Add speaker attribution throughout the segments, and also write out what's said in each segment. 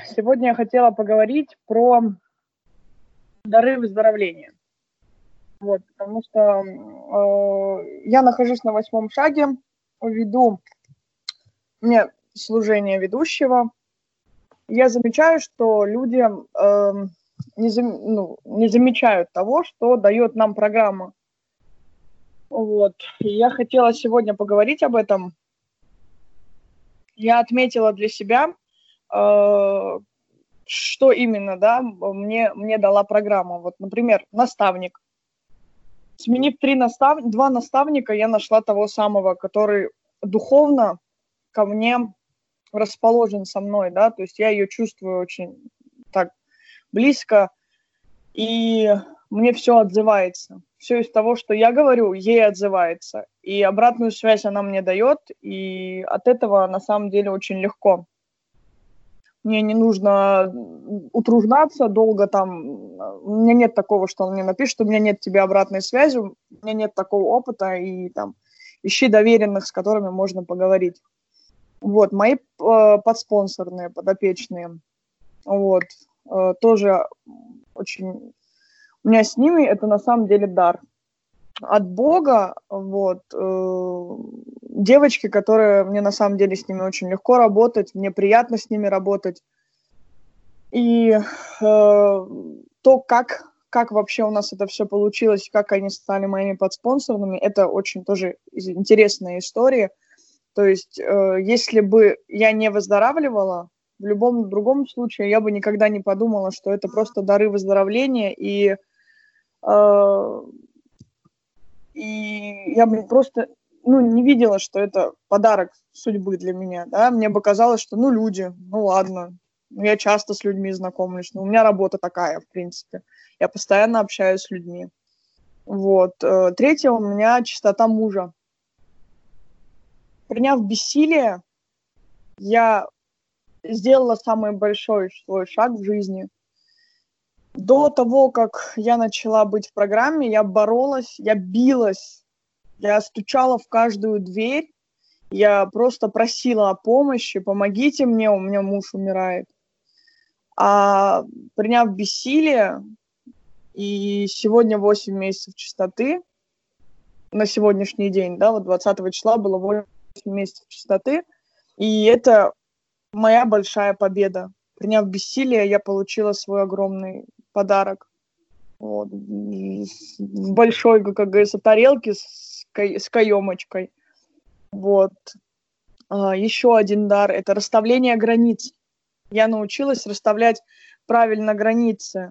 Speaker 1: Сегодня я хотела поговорить про дары выздоровления. Вот, потому что я нахожусь на 8 шаге, веду мне служение ведущего. Я замечаю, что люди не замечают того, что дает нам программа. Вот. И я хотела сегодня поговорить об этом. Я отметила для себя, что именно, да, мне дала программа. Вот, например, наставник. Сменив 2 наставника, я нашла того самого, который духовно ко мне расположен со мной, да, то есть я ее чувствую очень так близко, и мне все отзывается. Все из того, что я говорю, ей отзывается. И обратную связь она мне дает, и от этого на самом деле очень легко. Мне не нужно утруждаться долго там. У меня нет такого, что он мне напишет, у меня нет тебе обратной связи, у меня нет такого опыта, и там ищи доверенных, с которыми можно поговорить. Вот, мои подспонсорные, подопечные, вот, тоже очень... У меня с ними это на самом деле дар от Бога, вот, девочки, которые мне на самом деле с ними очень легко работать, мне приятно с ними работать. И то, как вообще у нас это все получилось, как они стали моими подспонсорными, это очень тоже интересная история. То есть, если бы я не выздоравливала, в любом другом случае я бы никогда не подумала, что это просто дары выздоровления, и я бы просто, не видела, что это подарок судьбы для меня, да. Мне бы казалось, что, люди, ладно, я часто с людьми знакомлюсь, у меня работа такая, в принципе. Я постоянно общаюсь с людьми. Вот. Третье, у меня чистота мужа. Приняв бессилие, я сделала самый большой свой шаг в жизни. До того, как я начала быть в программе, я боролась, я билась, я стучала в каждую дверь, я просто просила о помощи, помогите мне, у меня муж умирает. А приняв бессилие, и сегодня 8 месяцев чистоты, на сегодняшний день, да, вот 20 числа было 8 месяцев чистоты, и это моя большая победа. Приняв бессилие, я получила свой огромный подарок. Вот. В большой, как говорится, тарелке с каемочкой. Вот. Еще один дар – это расставление границ. Я научилась расставлять правильно границы.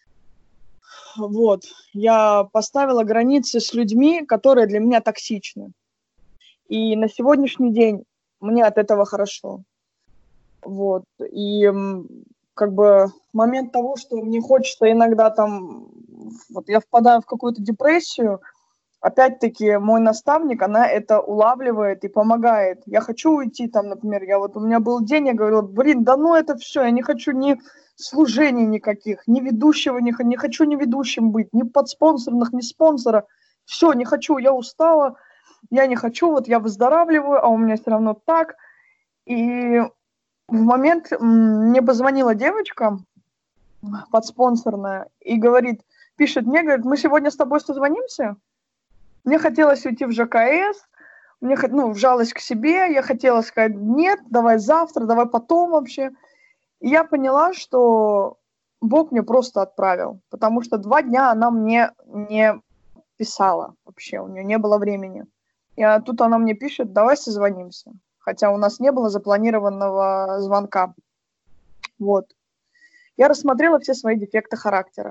Speaker 1: Вот. Я поставила границы с людьми, которые для меня токсичны. И на сегодняшний день мне от этого хорошо. Вот. И как бы момент того, что мне хочется иногда там, вот я впадаю в какую-то депрессию, опять-таки мой наставник, она это улавливает и помогает. Я хочу уйти там, например, у меня был день, я говорила, да это все, я не хочу ни служений никаких, ни ведущего, не хочу ни ведущим быть, ни подспонсорных, ни спонсора. Все, не хочу, я устала, я не хочу, вот я выздоравливаю, а у меня все равно так. И в момент мне позвонила девочка подспонсорная и пишет мне, говорит, мы сегодня с тобой созвонимся? Мне хотелось уйти в ЖКС, мне вжалась к себе, я хотела сказать, нет, давай завтра, давай потом вообще. И я поняла, что Бог мне просто отправил, потому что 2 дня она мне не писала вообще, у нее не было времени. И тут она мне пишет, давай созвонимся, хотя у нас не было запланированного звонка. Вот. Я рассмотрела все свои дефекты характера.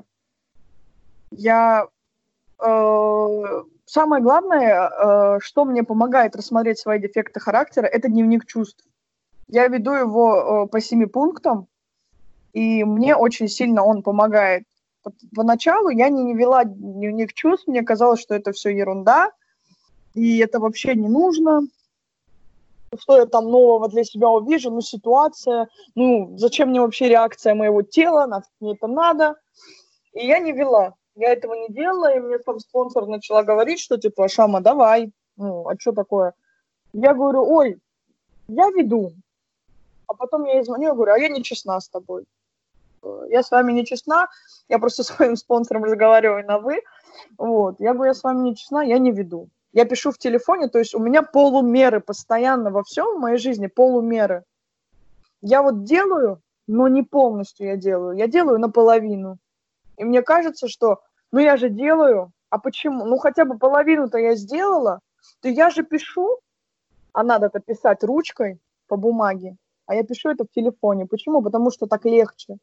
Speaker 1: Самое главное, что мне помогает рассмотреть свои дефекты характера, это дневник чувств. Я веду его по 7 пунктам, и мне очень сильно он помогает. Поначалу я не вела дневник чувств, мне казалось, что это все ерунда, и это вообще не нужно. Что я там нового для себя увижу, ситуация, зачем мне вообще реакция моего тела, нафиг мне это надо. И я не вела. Я этого не делала, и мне сам спонсор начала говорить, что типа, Шама, давай, а что такое? Я говорю, ой, я веду. а потом я ей звоню, я говорю, а я не честна с тобой. Я с вами не честна, я просто со своим спонсором разговариваю на «вы». Вот. Я говорю, я с вами не честна, я не веду. Я пишу в телефоне, то есть у меня полумеры постоянно во всем в моей жизни, полумеры. Я вот делаю, но не полностью я делаю наполовину. И мне кажется, что, ну я же делаю, а почему? Ну хотя бы половину-то я сделала, то я же пишу, а надо-то писать ручкой по бумаге, а я пишу это в телефоне. Почему? Потому что так легче.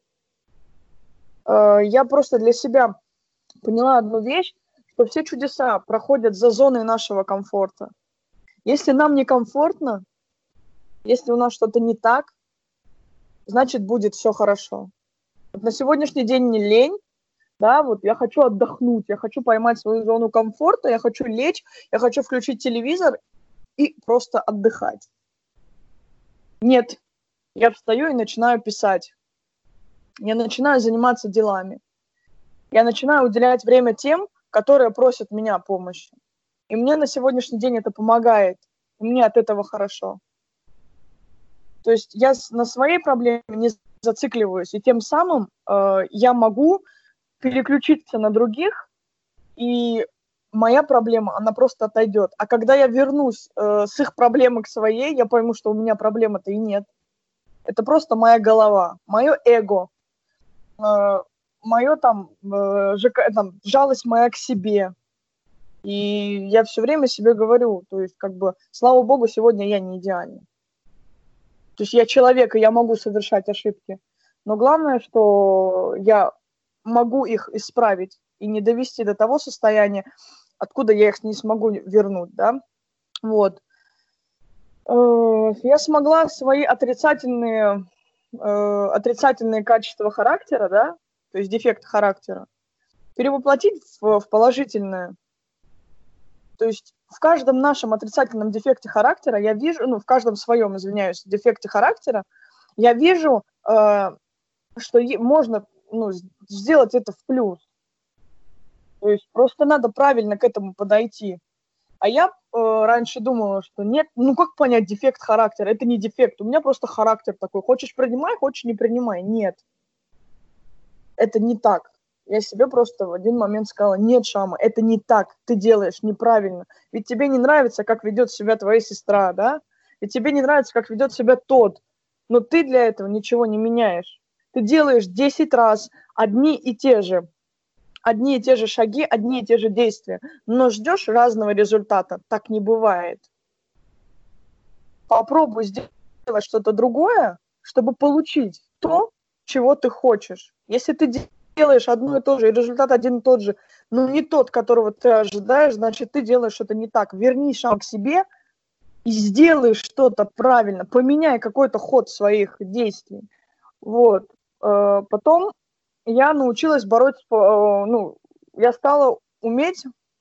Speaker 1: Я просто для себя поняла одну вещь, что все чудеса проходят за зоной нашего комфорта. Если нам некомфортно, если у нас что-то не так, значит, будет все хорошо. Вот на сегодняшний день мне лень, да, вот я хочу отдохнуть, я хочу поймать свою зону комфорта, я хочу лечь, я хочу включить телевизор и просто отдыхать. Нет, я встаю и начинаю писать. Я начинаю заниматься делами. Я начинаю уделять время тем, которые просят меня помощи. И мне на сегодняшний день это помогает. И мне от этого хорошо. То есть я на своей проблеме не зацикливаюсь, и тем самым я могу переключиться на других, и моя проблема, она просто отойдет. А когда я вернусь с их проблемы к своей, я пойму, что у меня проблемы-то и нет. Это просто моя голова, мое эго, мое там жалость моя к себе. И я все время себе говорю, то есть как бы, слава богу, сегодня я не идеальна. То есть я человек, и я могу совершать ошибки. Но главное, что я могу их исправить и не довести до того состояния, откуда я их не смогу вернуть, да. Вот. Я смогла свои отрицательные качества характера, да, то есть дефекты характера, перевоплотить в положительное. То есть в каждом нашем отрицательном дефекте характера я вижу, ну, в каждом своем, извиняюсь, дефекте характера, я вижу, что можно, ну, сделать это в плюс. То есть просто надо правильно к этому подойти. А я раньше думала, что нет, ну как понять дефект характера? Это не дефект, у меня просто характер такой. Хочешь принимай, хочешь не принимай. Нет, это не так. Я себе просто в один момент сказала, нет, Шама, это не так, ты делаешь неправильно. Ведь тебе не нравится, как ведет себя твоя сестра, да? Ведь тебе не нравится, как ведет себя тот. Но ты для этого ничего не меняешь. Ты делаешь 10 раз одни и те же шаги, одни и те же действия, но ждешь разного результата. Так не бывает. Попробуй сделать что-то другое, чтобы получить то, чего ты хочешь. Если ты делаешь одно и то же, и результат один и тот же, но не тот, которого ты ожидаешь, значит, ты делаешь что-то не так. Верни шаг к себе и сделай что-то правильно, поменяй какой-то ход своих действий. Вот. Потом я научилась я стала уметь,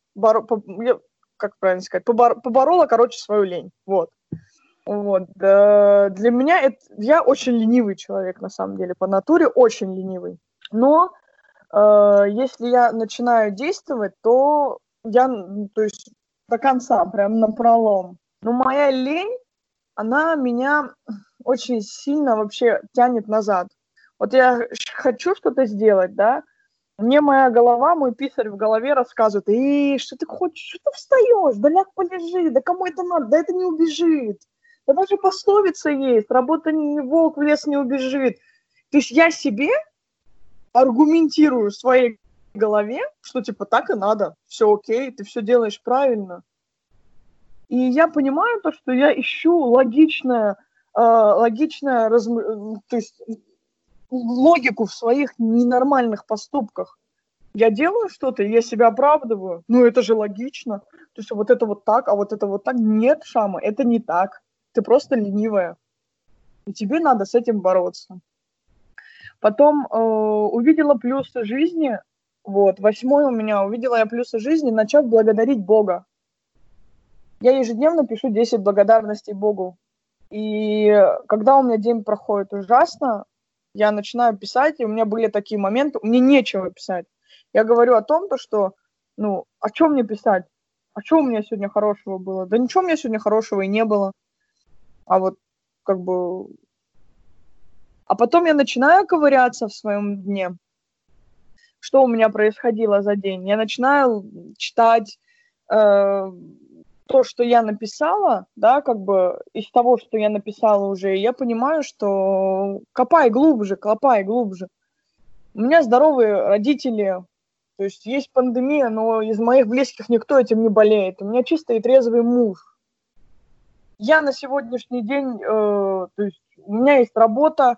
Speaker 1: как правильно сказать, поборола, короче, свою лень. Вот. Вот. Для меня я очень ленивый человек, на самом деле, по натуре очень ленивый. Но если я начинаю действовать, то то есть до конца, прям напролом. Но моя лень, она меня очень сильно вообще тянет назад. Вот я хочу что-то сделать, да, мне моя голова, мой писарь в голове рассказывает, что ты хочешь, что ты встаешь, да ляг полежи, да кому это надо, да это не убежит. Да даже пословица есть, работа не волк в лес не убежит. То есть я себе аргументирую в своей голове, что типа так и надо, все окей, ты все делаешь правильно. И я понимаю то, что я ищу логичное, то есть логику в своих ненормальных поступках. Я делаю что-то, я себя оправдываю. Ну, это же логично. То есть вот это вот так, а вот это вот так. Нет, Шама, это не так. Ты просто ленивая. И тебе надо с этим бороться. Потом увидела плюсы жизни. Вот, 8 у меня. Увидела я плюсы жизни, начав благодарить Бога. Я ежедневно пишу 10 благодарностей Богу. И когда у меня день проходит ужасно, я начинаю писать, и у меня были такие моменты, мне нечего писать. Я говорю о том, что, о чем мне писать? А что у меня сегодня хорошего было? Да ничего у меня сегодня хорошего и не было. А вот, как бы, А потом я начинаю ковыряться в своем дне. Что у меня происходило за день? Я начинаю читать то, что я написала, да, как бы из того, что я написала уже, я понимаю, что копай глубже, копай глубже. У меня здоровые родители, то есть пандемия, но из моих близких никто этим не болеет. У меня чистый и трезвый муж. Я на сегодняшний день, то есть у меня есть работа,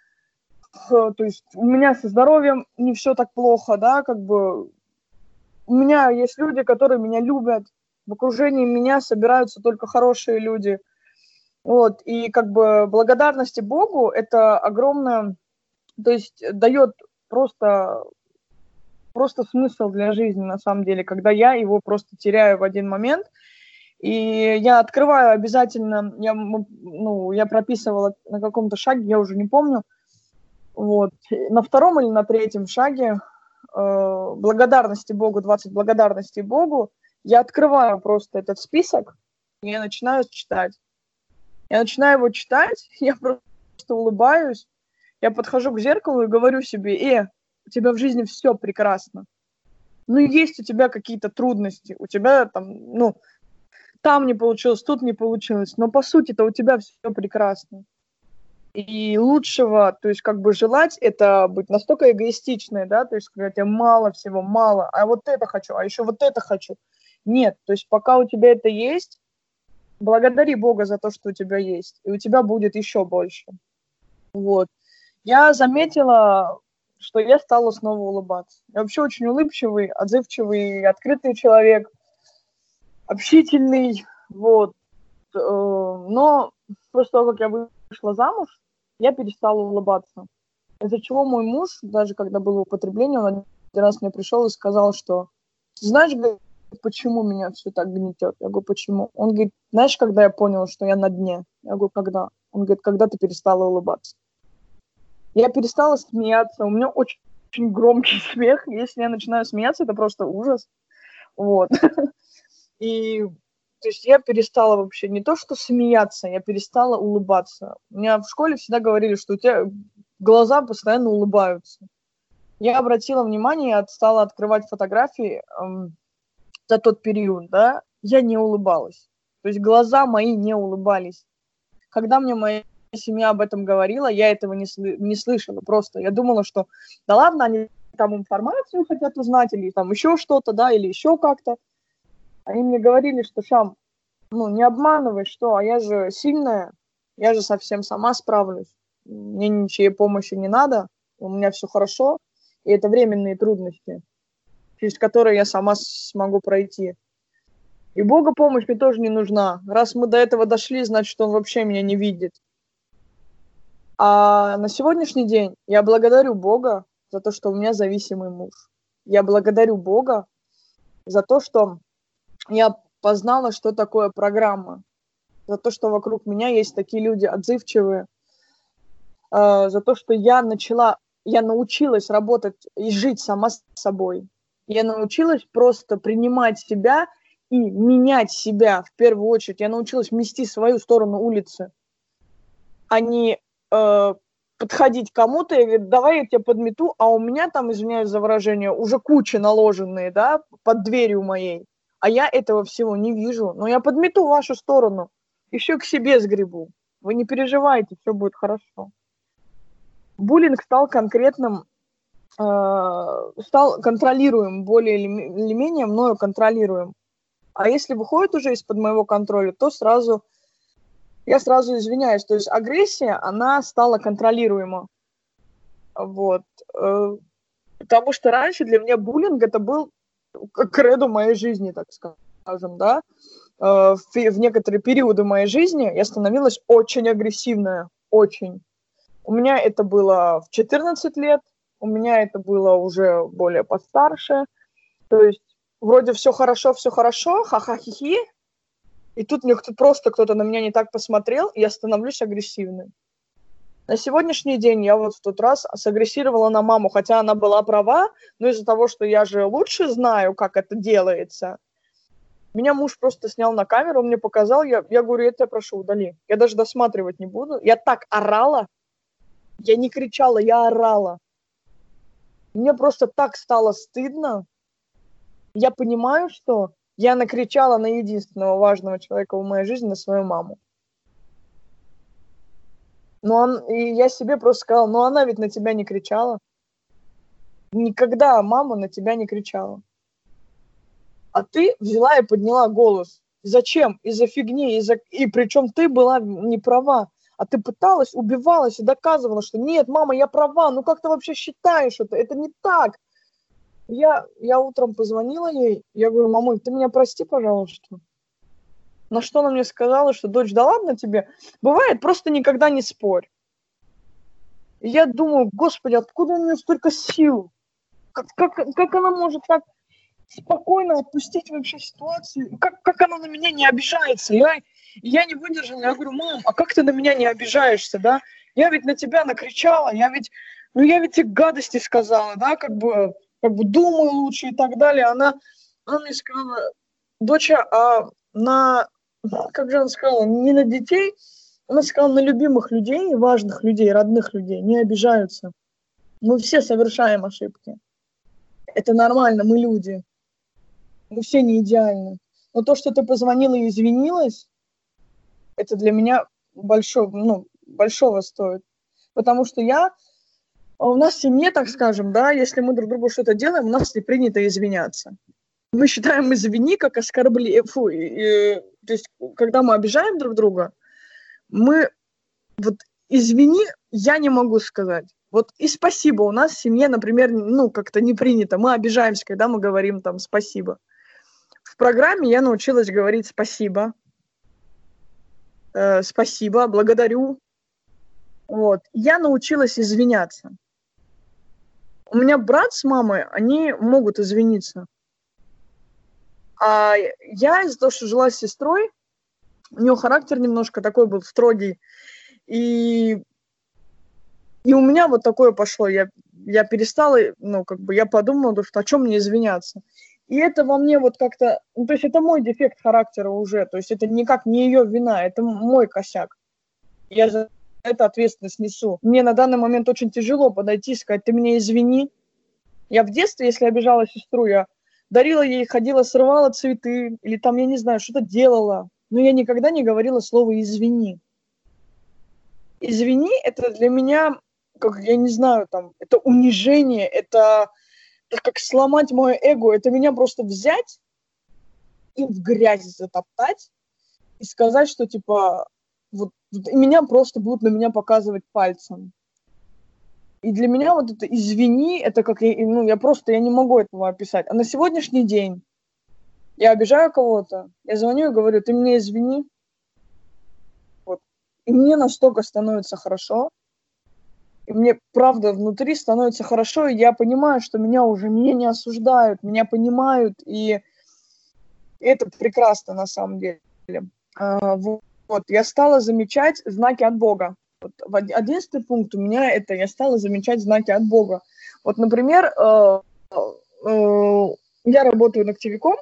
Speaker 1: то есть у меня со здоровьем не все так плохо, да, как бы у меня есть люди, которые меня любят, в окружении меня собираются только хорошие люди, вот, и как бы благодарности Богу это огромное, то есть дает просто смысл для жизни на самом деле, когда я его просто теряю в один момент. И я открываю обязательно, я прописывала на каком-то шаге, я уже не помню, вот, на втором или на третьем шаге благодарности Богу, 20 благодарностей Богу, я открываю просто этот список, и я начинаю читать. Я начинаю его читать, я просто улыбаюсь, я подхожу к зеркалу и говорю себе, у тебя в жизни все прекрасно. Ну, есть у тебя какие-то трудности, у тебя там не получилось, тут не получилось, но по сути-то у тебя все прекрасно. И лучшего, то есть как бы желать, это быть настолько эгоистичной, да, то есть когда тебе мало всего, мало, а вот это хочу, а еще вот это хочу. Нет, то есть пока у тебя это есть, благодари Бога за то, что у тебя есть, и у тебя будет еще больше. Вот. Я заметила, что я стала снова улыбаться. Я вообще очень улыбчивый, отзывчивый, открытый человек, общительный, вот. Но после того, как я вышла замуж, я перестала улыбаться. Из-за чего мой муж, даже когда было употребление, он один раз мне пришел и сказал, что знаешь, говорит, почему меня все так гнетет? Я говорю, почему? Он говорит, знаешь, когда я понял, что я на дне? Я говорю, когда? Он говорит, когда ты перестала улыбаться. Я перестала смеяться, у меня очень громкий смех, если я начинаю смеяться, это просто ужас. Вот. И то есть я перестала вообще не то что смеяться, я перестала улыбаться. У меня в школе всегда говорили, что у тебя глаза постоянно улыбаются. Я обратила внимание, я стала открывать фотографии за тот период, да, я не улыбалась. То есть глаза мои не улыбались. Когда мне моя семья об этом говорила, я этого не слышала просто. Я думала, что да ладно, они там информацию хотят узнать, или там еще что-то, да, или еще как-то. Они мне говорили, что Шам, не обманывай, что, а я же сильная, я же совсем сама справлюсь, мне ничьей помощи не надо, у меня все хорошо, и это временные трудности, через которые я сама смогу пройти. И Бога помощь мне тоже не нужна. Раз мы до этого дошли, значит, Он вообще меня не видит. А на сегодняшний день я благодарю Бога за то, что у меня зависимый муж. Я благодарю Бога за то, что я познала, что такое программа, за то, что вокруг меня есть такие люди отзывчивые, за то, что я научилась работать и жить сама с собой. Я научилась просто принимать себя и менять себя в первую очередь. Я научилась мести свою сторону улицы, а не подходить к кому-то и говорить, давай я тебя подмету, а у меня там, извиняюсь за выражение, уже кучи наложенные, да, под дверью моей. А я этого всего не вижу. Но я подмету в вашу сторону, еще к себе сгребу. Вы не переживайте, все будет хорошо. Буллинг стал конкретным, стал контролируем, более или менее мною контролируем. А если выходит уже из-под моего контроля, то я сразу извиняюсь. То есть агрессия, она стала контролируема. Вот. Потому что раньше для меня буллинг это был кредо моей жизни, так скажем, да. В некоторые периоды моей жизни я становилась очень агрессивная, очень. У меня это было в 14 лет, у меня это было уже более постарше. То есть вроде все хорошо, ха-ха-хи-хи, и тут просто кто-то на меня не так посмотрел, и я становлюсь агрессивной. На сегодняшний день я вот в тот раз сагрессировала на маму, хотя она была права, но из-за того, что я же лучше знаю, как это делается, меня муж просто снял на камеру, он мне показал, я говорю, я тебя прошу, удали. Я даже досматривать не буду. Я так орала, Я не кричала, я орала. Мне просто так стало стыдно. Я понимаю, что я накричала на единственного важного человека в моей жизни, на свою маму. И я себе просто сказала, но она ведь на тебя не кричала. Никогда мама на тебя не кричала. А ты взяла и подняла голос. Зачем? Из-за фигни. И причем ты была не права. А ты пыталась, убивалась и доказывала, что нет, мама, я права. Ну как ты вообще считаешь это? Это не так. Я утром позвонила ей. Я говорю, мамуль, ты меня прости, пожалуйста. На что она мне сказала, что дочь, да ладно тебе. Бывает, просто никогда не спорь. И я думаю, господи, откуда у нее столько сил? Как она может так спокойно отпустить вообще ситуацию? Как она на меня не обижается? Я не выдержала, я говорю, мам, а как ты на меня не обижаешься, да? Я ведь на тебя накричала, я ведь тебе гадости сказала, да, как бы думаю лучше и так далее. Она мне сказала, доча, как же она сказала, не на детей, она сказала, на любимых людей, важных людей, родных людей не обижаются. Мы все совершаем ошибки. Это нормально, мы люди. Мы все не идеальны. Но то, что ты позвонила и извинилась, это для меня большого стоит. Потому что у нас в семье, так скажем, да, если мы друг другу что-то делаем, у нас не принято извиняться. Мы считаем извини как оскорбление. То есть, когда мы обижаем друг друга, мы извини, я не могу сказать. И спасибо у нас в семье, например, как-то не принято. Мы обижаемся, когда мы говорим там спасибо. В программе я научилась говорить спасибо. Спасибо, благодарю. Я научилась извиняться. У меня брат с мамой, они могут извиниться. А я из-за того, что жила с сестрой, у нее характер немножко такой был строгий. И у меня такое пошло. Я перестала, я подумала, что о чем мне извиняться. И это во мне как-то... то есть это мой дефект характера уже. То есть это никак не ее вина, это мой косяк. Я за это ответственность несу. Мне на данный момент очень тяжело подойти и сказать, ты меня извини. Я в детстве, если обижала сестру, я дарила ей, ходила, срывала цветы, или там, я не знаю, что-то делала. Но я никогда не говорила слово «извини». «Извини» — это для меня, я не знаю, это унижение, это как сломать мое эго, это меня просто взять и в грязь затоптать и сказать, что, и меня просто будут на меня показывать пальцем. И для меня это «извини», это я не могу этого описать. А на сегодняшний день я обижаю кого-то, я звоню и говорю, ты меня извини. И мне настолько становится хорошо, и мне, правда, внутри становится хорошо, и я понимаю, что меня не осуждают, меня понимают, и это прекрасно на самом деле. Я стала замечать знаки от Бога. 11 пункт у меня это я стала замечать знаки от Бога. Например, я работаю ногтевиком,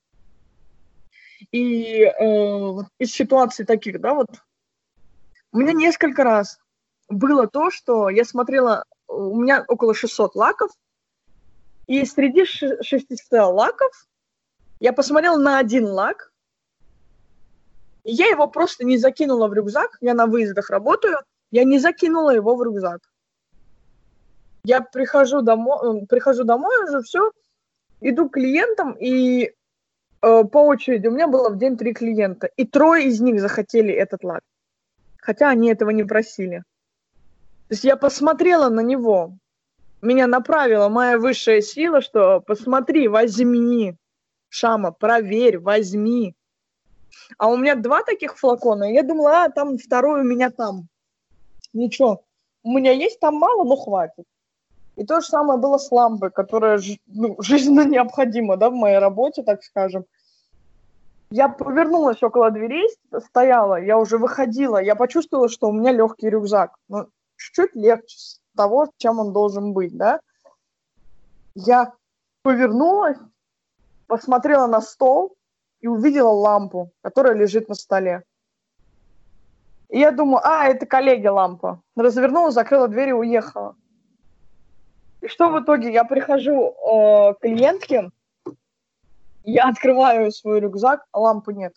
Speaker 1: и из ситуаций таких, да, у меня несколько раз было то, что я смотрела, у меня около 600 лаков, и среди 600 лаков я посмотрела на один лак, и я его просто не закинула в рюкзак. Я на выездах работаю, я не закинула его в рюкзак. Я прихожу домой уже, все, иду к клиентам, и по очереди у меня было в день 3 клиента, и 3 из них захотели этот лак, хотя они этого не просили. То есть я посмотрела на него, меня направила моя высшая сила, что посмотри, возьми, Шама, проверь, возьми. А у меня 2 таких флакона, и я думала, там второй у меня там. Ничего, у меня есть там мало, но хватит. И то же самое было с лампой, которая жизненно необходима, да, в моей работе, так скажем. Я повернулась около дверей, стояла, я уже выходила, я почувствовала, что у меня легкий рюкзак. Чуть-чуть легче того, чем он должен быть, да. Я повернулась, посмотрела на стол и увидела лампу, которая лежит на столе. И я думаю, это коллеги лампа. Развернула, закрыла дверь и уехала. И что в итоге? Я прихожу к клиентке, я открываю свой рюкзак, а лампы нет.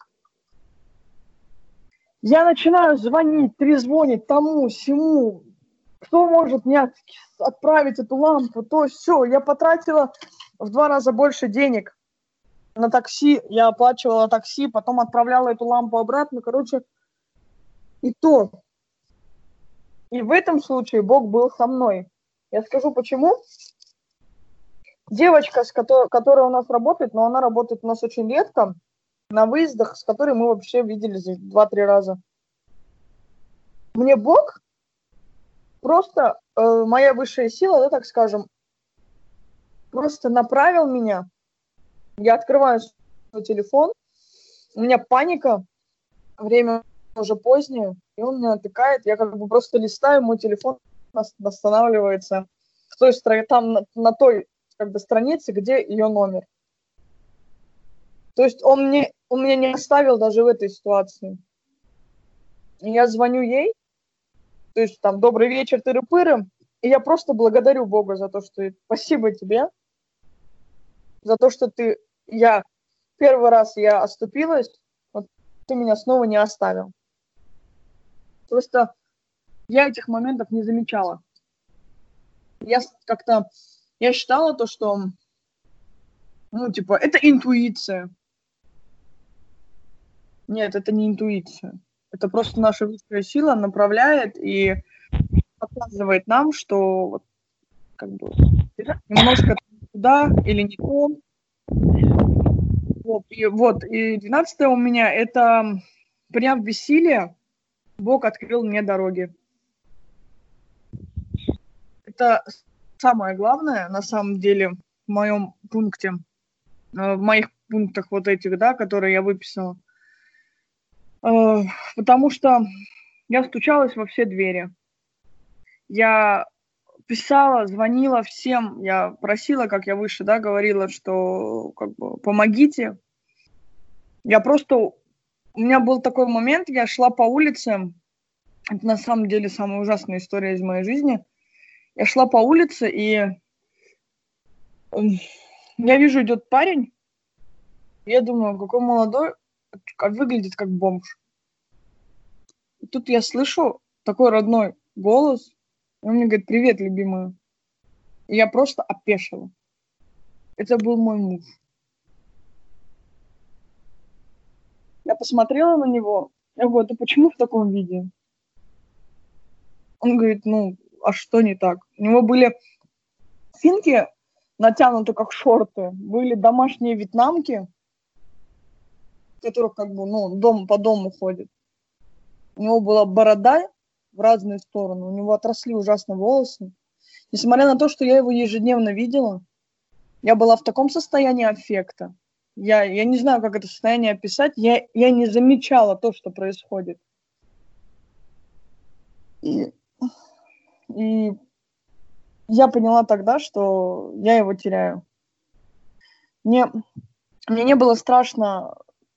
Speaker 1: Я начинаю звонить, трезвонить тому, сему. Кто может мне отправить эту лампу? То все. Я потратила в 2 раза больше денег на такси. Я оплачивала такси, потом отправляла эту лампу обратно. Короче, и то. И в этом случае Бог был со мной. Я скажу, почему. Девочка, которая у нас работает, но она работает у нас очень редко, на выездах, с которой мы вообще виделись 2-3 раза. Мне Бог просто, моя высшая сила, да, так скажем, просто направил меня. Я открываю свой телефон, у меня паника, время уже позднее, и он меня натыкает, я как бы просто листаю, мой телефон останавливается в той стороне, там на той как бы странице, где ее номер. То есть он меня не оставил даже в этой ситуации. И я звоню ей, то есть там «Добрый вечер, тыры-пыры», и я просто благодарю Бога за то, что спасибо тебе, за то, что первый раз я оступилась, вот ты меня снова не оставил. Просто я этих моментов не замечала. Я считала то, что, это интуиция. Нет, это не интуиция. Это просто наша высшая сила направляет и показывает нам, что вот, как бы немножко туда или не то. И 12 у меня это, приняв бессилие, Бог открыл мне дороги. Это самое главное, на самом деле, в моем пункте, в моих пунктах вот этих, да, которые я выписала. Потому что я стучалась во все двери. Я писала, звонила всем, я просила, как я выше, да, говорила, что как бы помогите. У меня был такой момент, я шла по улице, это на самом деле самая ужасная история из моей жизни. Я шла по улице, и я вижу, идет парень, и я думаю, какой молодой, выглядит как бомж. И тут я слышу такой родной голос, и он мне говорит: «Привет, любимая». И я просто опешила. Это был мой муж. Я посмотрела на него, я говорю: «Ты почему в таком виде?» Он говорит: а что не так? У него были финки натянуты как шорты, были домашние вьетнамки, которых как бы, дом по дому ходят. У него была борода в разные стороны, у него отросли ужасно волосы. Несмотря на то, что я его ежедневно видела, я была в таком состоянии аффекта. Я не знаю, как это состояние описать. Я не замечала то, что происходит. И я поняла тогда, что я его теряю. Мне не было страшно,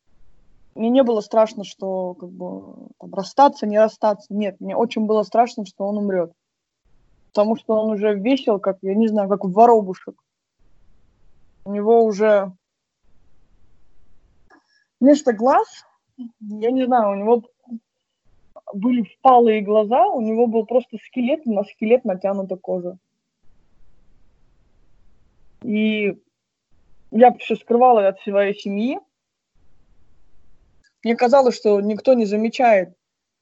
Speaker 1: что как бы там расстаться, не расстаться. Нет, мне очень было страшно, что он умрет. Потому что он уже весил, как, я не знаю, как воробушек. У него уже вместо глаз, я не знаю, у него были впалые глаза, у него был просто скелет, на скелет натянута кожа. И я все скрывала от своей семьи. Мне казалось, что никто не замечает.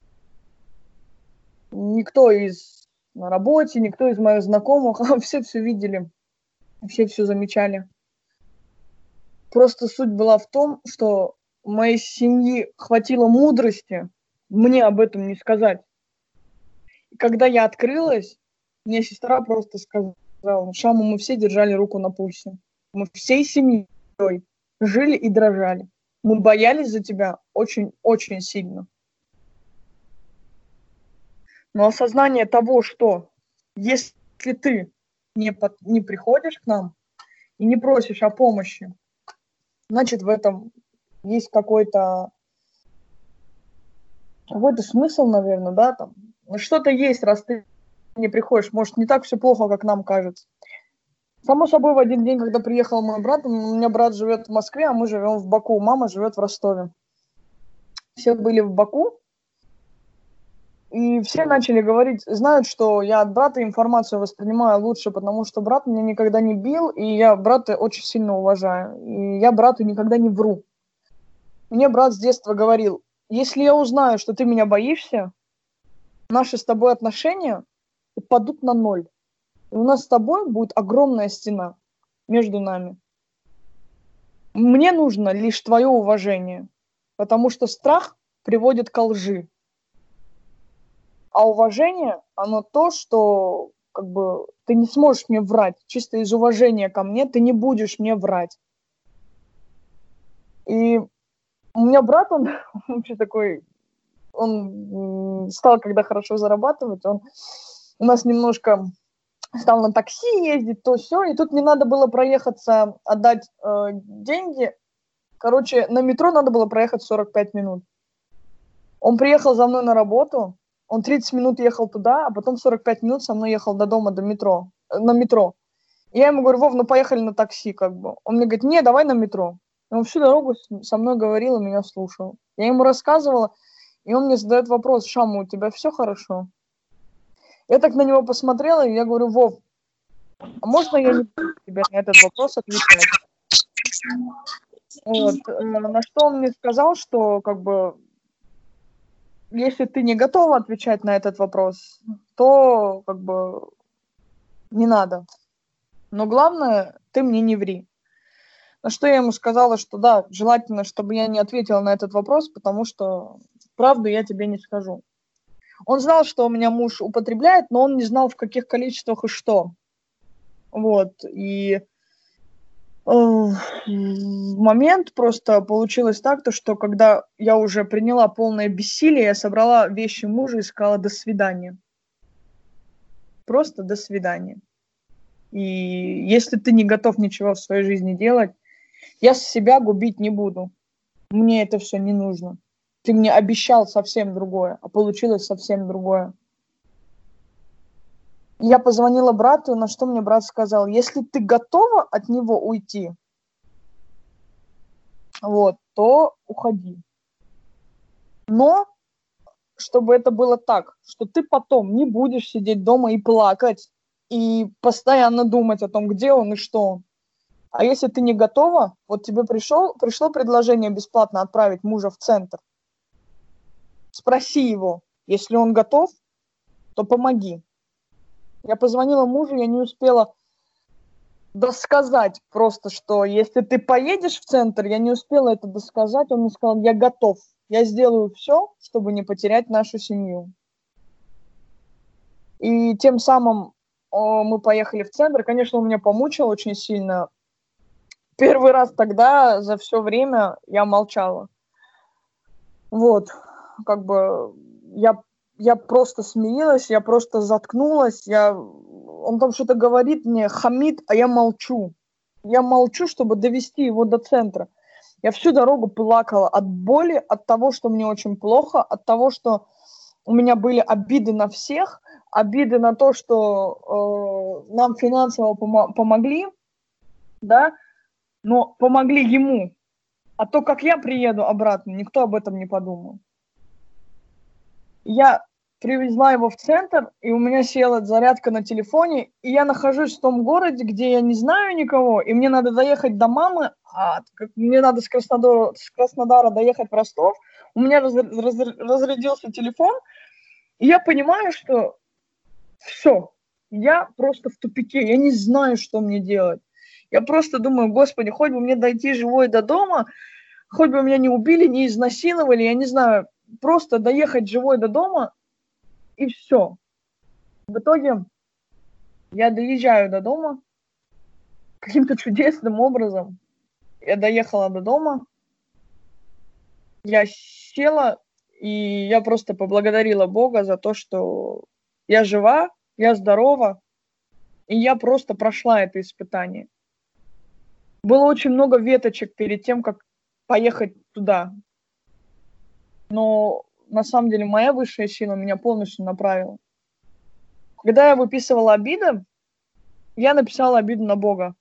Speaker 1: Никто на работе, никто из моих знакомых, все видели, все замечали. Просто суть была в том, что моей семьи хватило мудрости мне об этом не сказать. И когда я открылась, мне сестра просто сказала: «Шама, мы все держали руку на пульсе. Мы всей семьей жили и дрожали. Мы боялись за тебя очень-очень сильно». Но осознание того, что если ты не приходишь к нам и не просишь о помощи, значит, в этом есть какой-то какой-то смысл, наверное, да, там. Ну, что-то есть, раз ты не приходишь. Может, не так все плохо, как нам кажется. Само собой, в один день, когда приехал мой брат, у меня брат живет в Москве, а мы живем в Баку, мама живет в Ростове. Все были в Баку, и все начали говорить, знают, что я от брата информацию воспринимаю лучше, потому что брат меня никогда не бил, и я брата очень сильно уважаю. И я брату никогда не вру. Мне брат с детства говорил, если я узнаю, что ты меня боишься, наши с тобой отношения упадут на ноль. И у нас с тобой будет огромная стена между нами. Мне нужно лишь твое уважение, потому что страх приводит к лжи. А уважение, оно то, что как бы ты не сможешь мне врать. Чисто из уважения ко мне ты не будешь мне врать. И у меня брат, он вообще такой, он стал, когда хорошо зарабатывать, он у нас немножко стал на такси ездить, то все, и тут мне надо было проехаться, отдать деньги. Короче, на метро надо было проехать 45 минут. Он приехал за мной на работу, он 30 минут ехал туда, а потом 45 минут со мной ехал до дома, до метро, на метро. И я ему говорю, Вов, ну поехали на такси, как бы. Он мне говорит, не, давай на метро. И он всю дорогу со мной говорил и меня слушал. Я ему рассказывала, и он мне задает вопрос, Шама, у тебя все хорошо? Я так на него посмотрела, и я говорю, Вов, а можно я не буду тебе на этот вопрос отвечать? Вот. На что он мне сказал, что как бы если ты не готова отвечать на этот вопрос, то как бы не надо. Но главное, ты мне не ври. На что я ему сказала, что да, желательно, чтобы я не ответила на этот вопрос, потому что правду я тебе не скажу. Он знал, что у меня муж употребляет, но он не знал, в каких количествах и что. Вот. И в момент просто получилось так, то, что когда я уже приняла полное бессилие, я собрала вещи мужа и сказала «до свидания». Просто «до свидания». И если ты не готов ничего в своей жизни делать, я себя губить не буду. Мне это все не нужно. Ты мне обещал совсем другое, а получилось совсем другое. Я позвонила брату, на что мне брат сказал, если ты готова от него уйти, вот, то уходи. Но чтобы это было так, что ты потом не будешь сидеть дома и плакать, и постоянно думать о том, где он и что он. А если ты не готова, вот тебе пришло предложение бесплатно отправить мужа в центр, спроси его, если он готов, то помоги. Я позвонила мужу, я не успела досказать просто, что если ты поедешь в центр, я не успела это досказать, он мне сказал, я готов, я сделаю все, чтобы не потерять нашу семью. И тем самым мы поехали в центр, конечно, он меня помучил очень сильно. Первый раз тогда за все время я молчала. Вот, как бы я просто смеялась, я просто заткнулась, он там что-то говорит мне, хамит, а я молчу. Я молчу, чтобы довести его до центра. Я всю дорогу плакала от боли, от того, что мне очень плохо, от того, что у меня были обиды на всех, обиды на то, что нам финансово помогли, да, но помогли ему. А то, как я приеду обратно, никто об этом не подумал. Я привезла его в центр, и у меня села зарядка на телефоне, и я нахожусь в том городе, где я не знаю никого, и мне надо доехать до мамы, мне надо с Краснодара доехать в Ростов, у меня разрядился телефон, и я понимаю, что все, я просто в тупике, я не знаю, что мне делать. Я просто думаю, господи, хоть бы мне дойти живой до дома, хоть бы меня не убили, не изнасиловали, я не знаю, просто доехать живой до дома, и все. В итоге я доезжаю до дома каким-то чудесным образом. Я доехала до дома, я села, и я просто поблагодарила Бога за то, что я жива, я здорова, и я просто прошла это испытание. Было очень много веточек перед тем, как поехать туда. Но на самом деле моя высшая сила меня полностью направила. Когда я выписывала обиды, я написала обиду на Бога.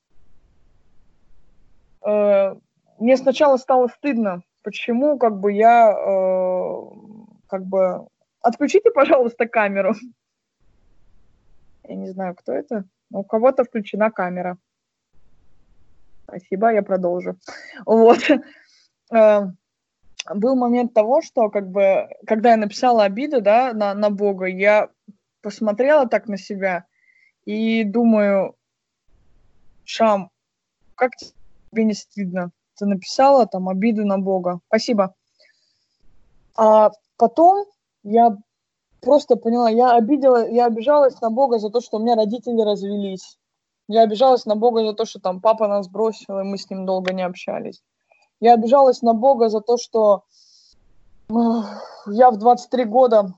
Speaker 1: Мне сначала стало стыдно, почему как бы я как бы... Отключите, пожалуйста, камеру. Я не знаю, кто это, но у кого-то включена камера. Спасибо, я продолжу. Вот. Был момент того, что как бы, когда я написала обиду, да, на Бога, я посмотрела так на себя и думаю, Шам, как тебе не стыдно? Ты написала там обиду на Бога. Спасибо. А потом я просто поняла, я обижалась на Бога за то, что у меня родители развелись. Я обижалась на Бога за то, что там папа нас бросил, и мы с ним долго не общались. Я обижалась на Бога за то, что я в 23 года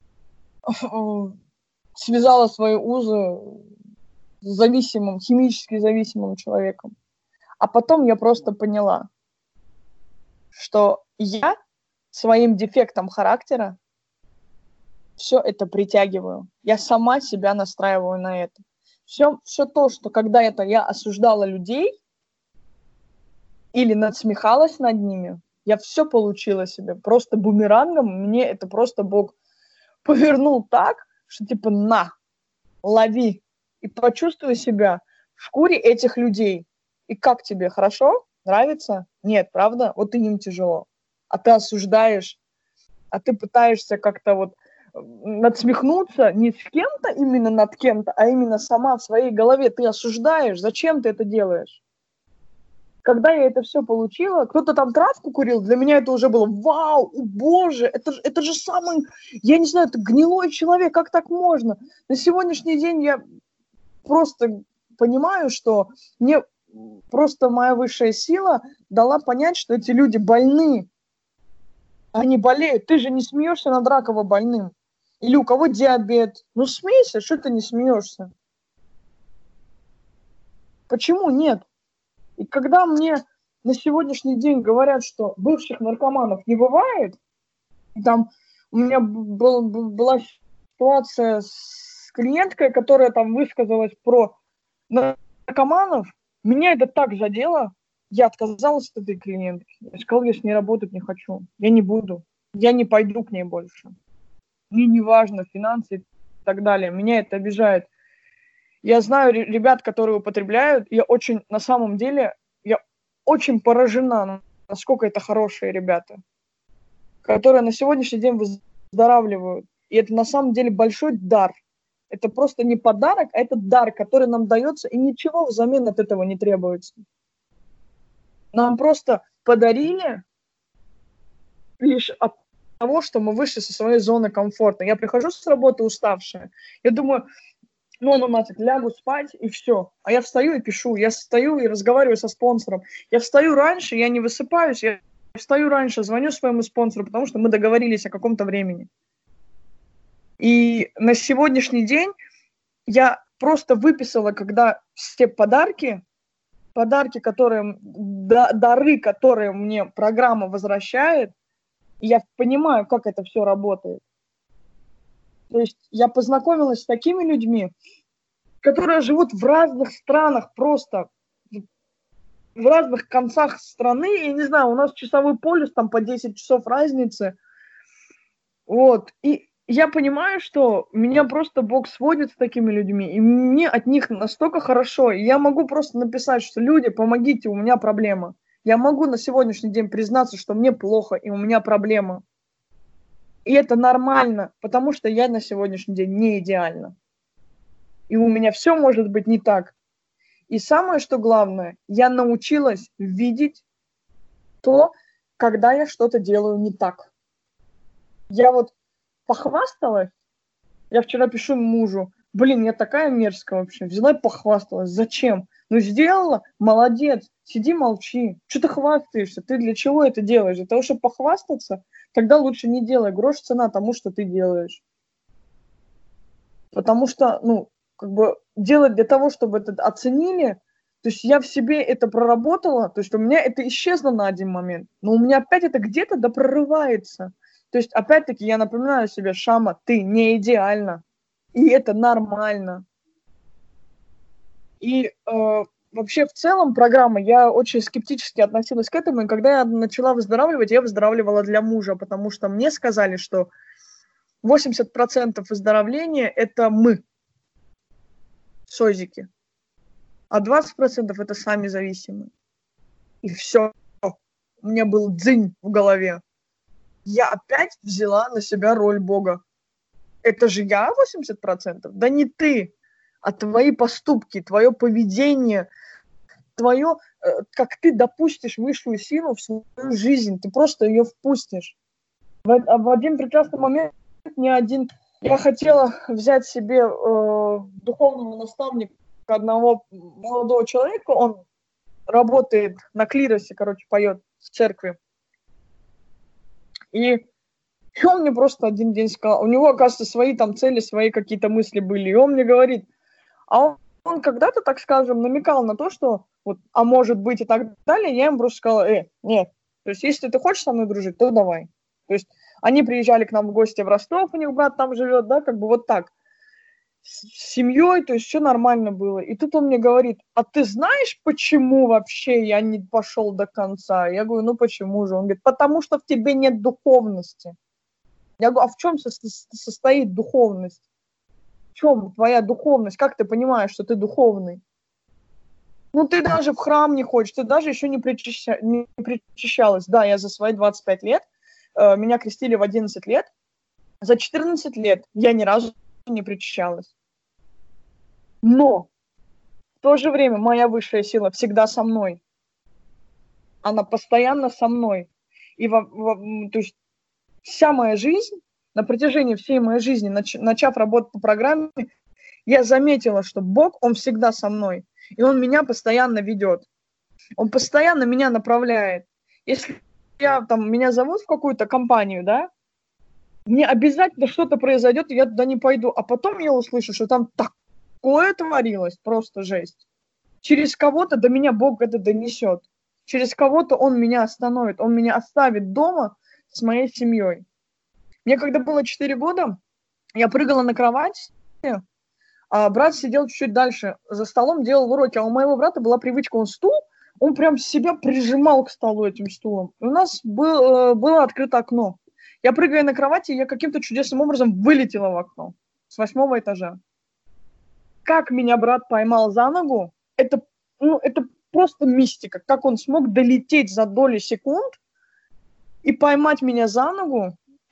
Speaker 1: связала свои узы с зависимым, химически зависимым человеком. А потом я просто поняла, что я своим дефектом характера все это притягиваю. Я сама себя настраиваю на это. Все то, что когда это я осуждала людей или надсмехалась над ними, я все получила себе. Просто бумерангом мне это просто Бог повернул так, что типа на, лови. И почувствуй себя в шкуре этих людей. И как тебе, хорошо? Нравится? Нет, правда? Вот и им тяжело. А ты осуждаешь, а ты пытаешься как-то вот надсмехнуться не с кем-то, именно над кем-то, а именно сама в своей голове. Ты осуждаешь, зачем ты это делаешь? Когда я это все получила, кто-то там травку курил, для меня это уже было вау, о боже, это же самый, я не знаю, это гнилой человек, как так можно? На сегодняшний день я просто понимаю, что мне просто моя высшая сила дала понять, что эти люди больны, они болеют. Ты же не смеешься над раково больным. Или у кого диабет. Ну смейся, что ты не смеешься? Почему нет? И когда мне на сегодняшний день говорят, что бывших наркоманов не бывает, там у меня была ситуация с клиенткой, которая там высказалась про наркоманов, меня это так задело, я отказалась от этой клиентки. Я сказала, я с ней работать не хочу, я не буду, я не пойду к ней больше. Мне не важно финансы и так далее, меня это обижает. Я знаю ребят, которые употребляют, на самом деле, я очень поражена, насколько это хорошие ребята, которые на сегодняшний день выздоравливают. И это на самом деле большой дар. Это просто не подарок, а это дар, который нам дается, и ничего взамен от этого не требуется. Нам просто подарили лишь от того, что мы вышли со своей зоны комфорта. Я прихожу с работы уставшая, я думаю, ну нафиг, лягу спать и все. А я встаю и пишу, я встаю и разговариваю со спонсором. Я встаю раньше, я не высыпаюсь, я встаю раньше, звоню своему спонсору, потому что мы договорились о каком-то времени. И на сегодняшний день я просто выписала, когда все подарки, которые, дары, которые мне программа возвращает, и я понимаю, как это все работает. То есть я познакомилась с такими людьми, которые живут в разных странах просто, в разных концах страны. Я не знаю, у нас часовой полюс, там по 10 часов разницы. Вот. И я понимаю, что меня просто Бог сводит с такими людьми, и мне от них настолько хорошо. И я могу просто написать, что люди, помогите, у меня проблема. Я могу на сегодняшний день признаться, что мне плохо, и у меня проблема. И это нормально, потому что я на сегодняшний день не идеальна. И у меня все может быть не так. И самое, что главное, я научилась видеть то, когда я что-то делаю не так. Я вот похвасталась, я вчера пишу мужу, блин, я такая мерзкая вообще, взяла и похвасталась. Зачем? Ну сделала, молодец, сиди молчи. Что ты хвастаешься? Ты для чего это делаешь? Для того, чтобы похвастаться? Тогда лучше не делай. Грош цена тому, что ты делаешь. Потому что, ну, как бы делать для того, чтобы это оценили, то есть я в себе это проработала, то есть у меня это исчезло на один момент, но у меня опять это где-то прорывается. То есть, опять-таки, я напоминаю себе, Шама, ты не идеальна. И это нормально. И вообще в целом программа, я очень скептически относилась к этому. И когда я начала выздоравливать, я выздоравливала для мужа, потому что мне сказали, что 80% выздоровления – это мы, созики, а 20% – это сами зависимые. И все. У меня был дзынь в голове. Я опять взяла на себя роль Бога. Это же я 80%? Да не ты, а твои поступки, твое поведение, твое, как ты допустишь высшую силу в свою жизнь. Ты просто ее впустишь. В один прекрасный момент я хотела взять себе духовного наставника одного молодого человека, он работает на клиросе, поет в церкви. И он мне просто один день сказал, у него, оказывается, свои там цели, свои какие-то мысли были. И он мне говорит, он когда-то, так скажем, намекал на то, что вот, а может быть и так далее. Я ему просто сказала, нет. То есть, если ты хочешь со мной дружить, то давай. То есть, они приезжали к нам в гости в Ростов, у них брат там живет, да, как бы вот так. С семьей, то есть, все нормально было. И тут он мне говорит, а ты знаешь, почему вообще я не пошел до конца? Я говорю, ну почему же? Он говорит, потому что в тебе нет духовности. Я говорю, а в чем состоит духовность? В чем твоя духовность? Как ты понимаешь, что ты духовный? Ну, ты даже в храм не ходишь, ты даже еще не причащалась. Да, я за свои 25 лет, меня крестили в 11 лет. За 14 лет я ни разу не причащалась. Но в то же время моя высшая сила всегда со мной. Она постоянно со мной. И то есть вся моя жизнь, на протяжении всей моей жизни, начав работать по программе, я заметила, что Бог, Он всегда со мной. И Он меня постоянно ведет. Он постоянно меня направляет. Если меня зовут в какую-то компанию, да, мне обязательно что-то произойдет, и я туда не пойду. А потом я услышу, что там такое творилось, просто жесть. Через кого-то до меня Бог это донесет. Через кого-то Он меня остановит. Он меня оставит дома с моей семьей. Мне когда было 4 года, я прыгала на кровать, а брат сидел чуть-чуть дальше за столом, делал уроки. А у моего брата была привычка, он прям себя прижимал к столу этим стулом. И у нас было открыто окно. Я прыгая на кровати, я каким-то чудесным образом вылетела в окно с 8 этажа. Как меня брат поймал за ногу, это просто мистика. Как он смог долететь за доли секунд и поймать меня за ногу,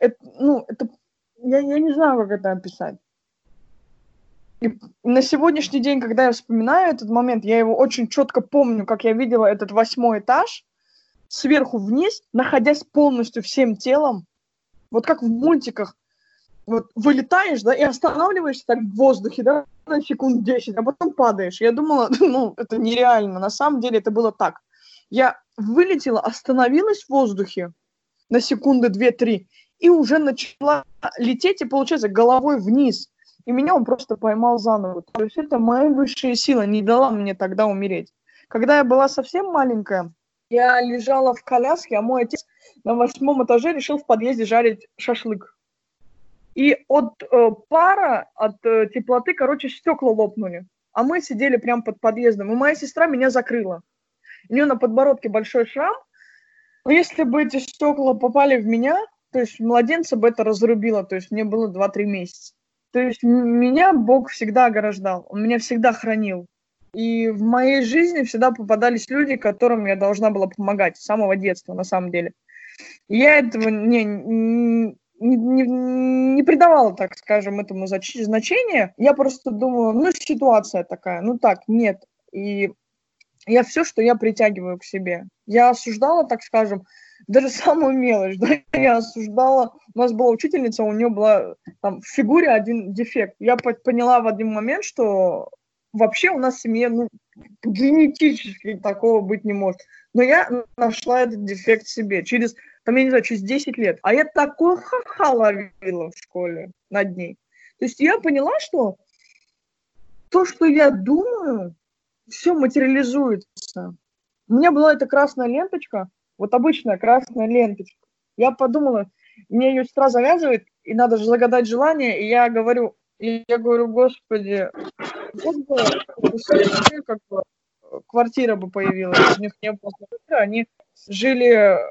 Speaker 1: я не знаю, как это описать. И на сегодняшний день, когда я вспоминаю этот момент, я его очень четко помню, как я видела этот 8 этаж сверху вниз, находясь полностью всем телом, вот как в мультиках, вот вылетаешь, да, и останавливаешься так в воздухе, да, на секунд 10, а потом падаешь. Я думала, это нереально. На самом деле это было так. Я вылетела, остановилась в воздухе на секунды 2-3 и уже начала лететь и, получается, головой вниз. И меня он просто поймал за ногу. То есть это моя высшая сила не дала мне тогда умереть. Когда я была совсем маленькая, я лежала в коляске, а мой отец на 8 этаже решил в подъезде жарить шашлык. И от пара, от теплоты, стекла лопнули. А мы сидели прямо под подъездом. И моя сестра меня закрыла. У нее на подбородке большой шрам. Но если бы эти стекла попали в меня, то есть младенца бы это разрубило. То есть мне было 2-3 месяца. То есть меня Бог всегда ограждал. Он меня всегда хранил. И в моей жизни всегда попадались люди, которым я должна была помогать с самого детства, на самом деле. И я этого не придавала, так скажем, этому значения. Я просто думала, ситуация такая, нет. И я все, что я притягиваю к себе. Я осуждала, так скажем, даже самую мелочь, да, я осуждала. У нас была учительница, у нее была там в фигуре один дефект. Я поняла в один момент, что вообще у нас в семье, генетически такого быть не может. Но я нашла этот дефект в себе через 10 лет. А я такой ха-ха ловила в школе над ней. То есть я поняла, что то, что я думаю, все материализуется. У меня была эта красная ленточка, вот обычная красная ленточка. Я подумала, Мне ее сестра завязывает, и надо же загадать желание, и я говорю, Господи, вот бы у сестры как бы квартира бы появилась, у них не было квартиры, они жили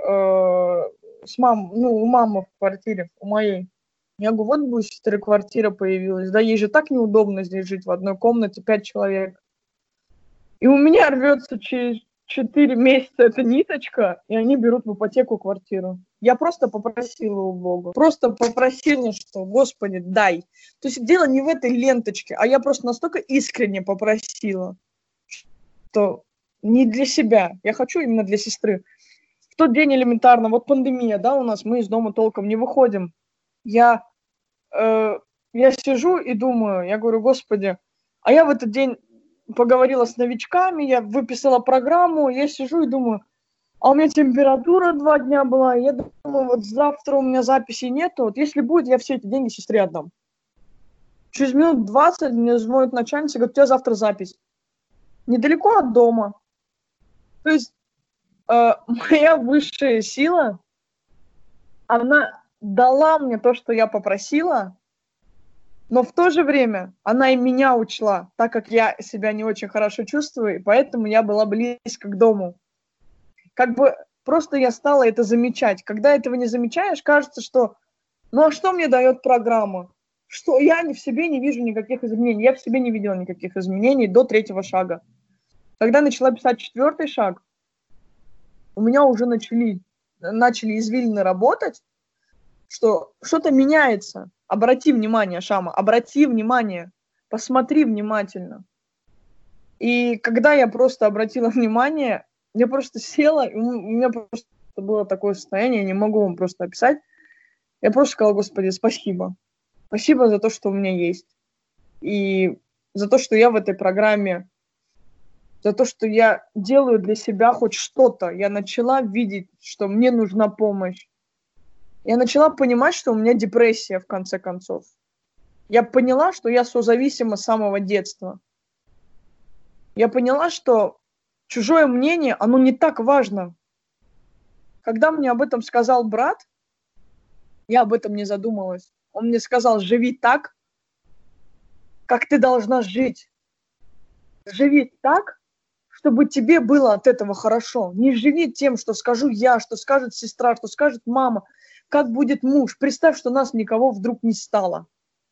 Speaker 1: у мамы в квартире, у моей. Я говорю, вот бы у сестры квартира появилась, да, ей же так неудобно здесь жить в одной комнате, 5 человек. И у меня рвется через 4 месяца эта ниточка, и они берут в ипотеку квартиру. Я просто попросила у Бога. Просто попросила, что, Господи, дай. То есть дело не в этой ленточке, а я просто настолько искренне попросила, что не для себя. Я хочу именно для сестры. В тот день элементарно, вот пандемия, да, у нас, мы из дома толком не выходим. Я сижу и думаю, я говорю, Господи, а я в этот день поговорила с новичками, я выписала программу, я сижу и думаю, а у меня температура 2 дня была, я думаю, вот завтра у меня записи нету, вот если будет, я все эти деньги сестре отдам. Через минут 20 мне звонит начальник и говорит, у тебя завтра запись. Недалеко от дома. То есть моя высшая сила, она дала мне то, что я попросила, но в то же время она и меня учла, так как я себя не очень хорошо чувствую, и поэтому я была близко к дому. Как бы просто я стала это замечать. Когда этого не замечаешь, кажется, что ну а что мне дает программа? Что я в себе не вижу никаких изменений. Я в себе не видела никаких изменений до 3-го шага. Когда начала писать 4-й шаг, у меня уже начали извилины работать, что что-то меняется. Обрати внимание, Шама, обрати внимание, посмотри внимательно. И когда я просто обратила внимание, я просто села, и у меня просто было такое состояние, я не могу вам просто описать. Я просто сказала, Господи, спасибо. Спасибо за то, что у меня есть. И за то, что я в этой программе, за то, что я делаю для себя хоть что-то. Я начала видеть, что мне нужна помощь. Я начала понимать, что у меня депрессия, в конце концов. Я поняла, что я созависима с самого детства. Я поняла, что чужое мнение, оно не так важно. Когда мне об этом сказал брат, я об этом не задумалась. Он мне сказал, живи так, как ты должна жить. Живи так, чтобы тебе было от этого хорошо. Не живи тем, что скажу я, что скажет сестра, что скажет мама, как будет муж. Представь, что нас никого вдруг не стало.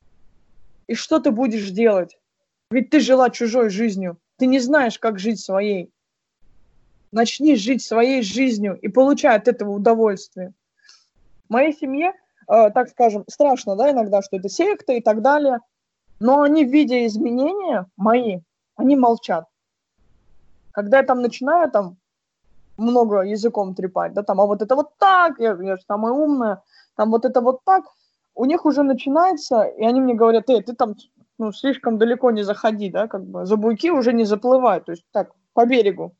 Speaker 1: И что ты будешь делать? Ведь ты жила чужой жизнью. Ты не знаешь, как жить своей. Начни жить своей жизнью и получай от этого удовольствие. В моей семье, так скажем, страшно, да, иногда, что это секта и так далее. Но они, видя изменения мои, они молчат. Когда я там начинаю там много языком трепать, да, там, а вот это вот так, я же самая умная, там вот это вот так, у них уже начинается, и они мне говорят, ты там слишком далеко не заходи, да, как бы за буйки уже не заплывай, то есть так, по берегу.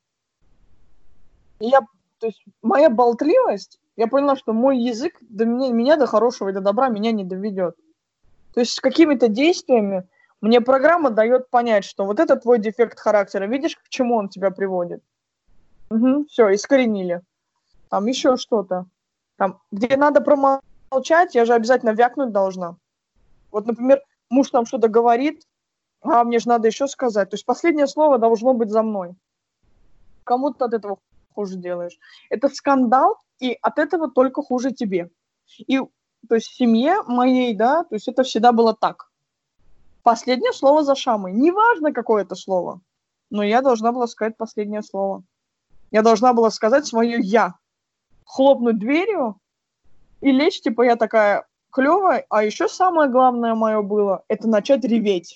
Speaker 1: И то есть моя болтливость, я поняла, что мой язык меня до хорошего и до добра меня не доведет. То есть с какими-то действиями мне программа дает понять, что вот это твой дефект характера, видишь, к чему он тебя приводит? Угу, все, искоренили. Там еще что-то. Там, где надо промолчать, я же обязательно вякнуть должна. Вот, например, муж там что-то говорит, а мне же надо еще сказать. То есть последнее слово должно быть за мной. Кому ты от этого хуже делаешь? Это скандал, и от этого только хуже тебе. И то есть в семье моей, да, то есть это всегда было так. Последнее слово за Шамой. Неважно, какое это слово, но я должна была сказать последнее слово. Я должна была сказать свое «я». Хлопнуть дверью и лечь, типа я такая клевая. А еще самое главное мое было, это начать реветь.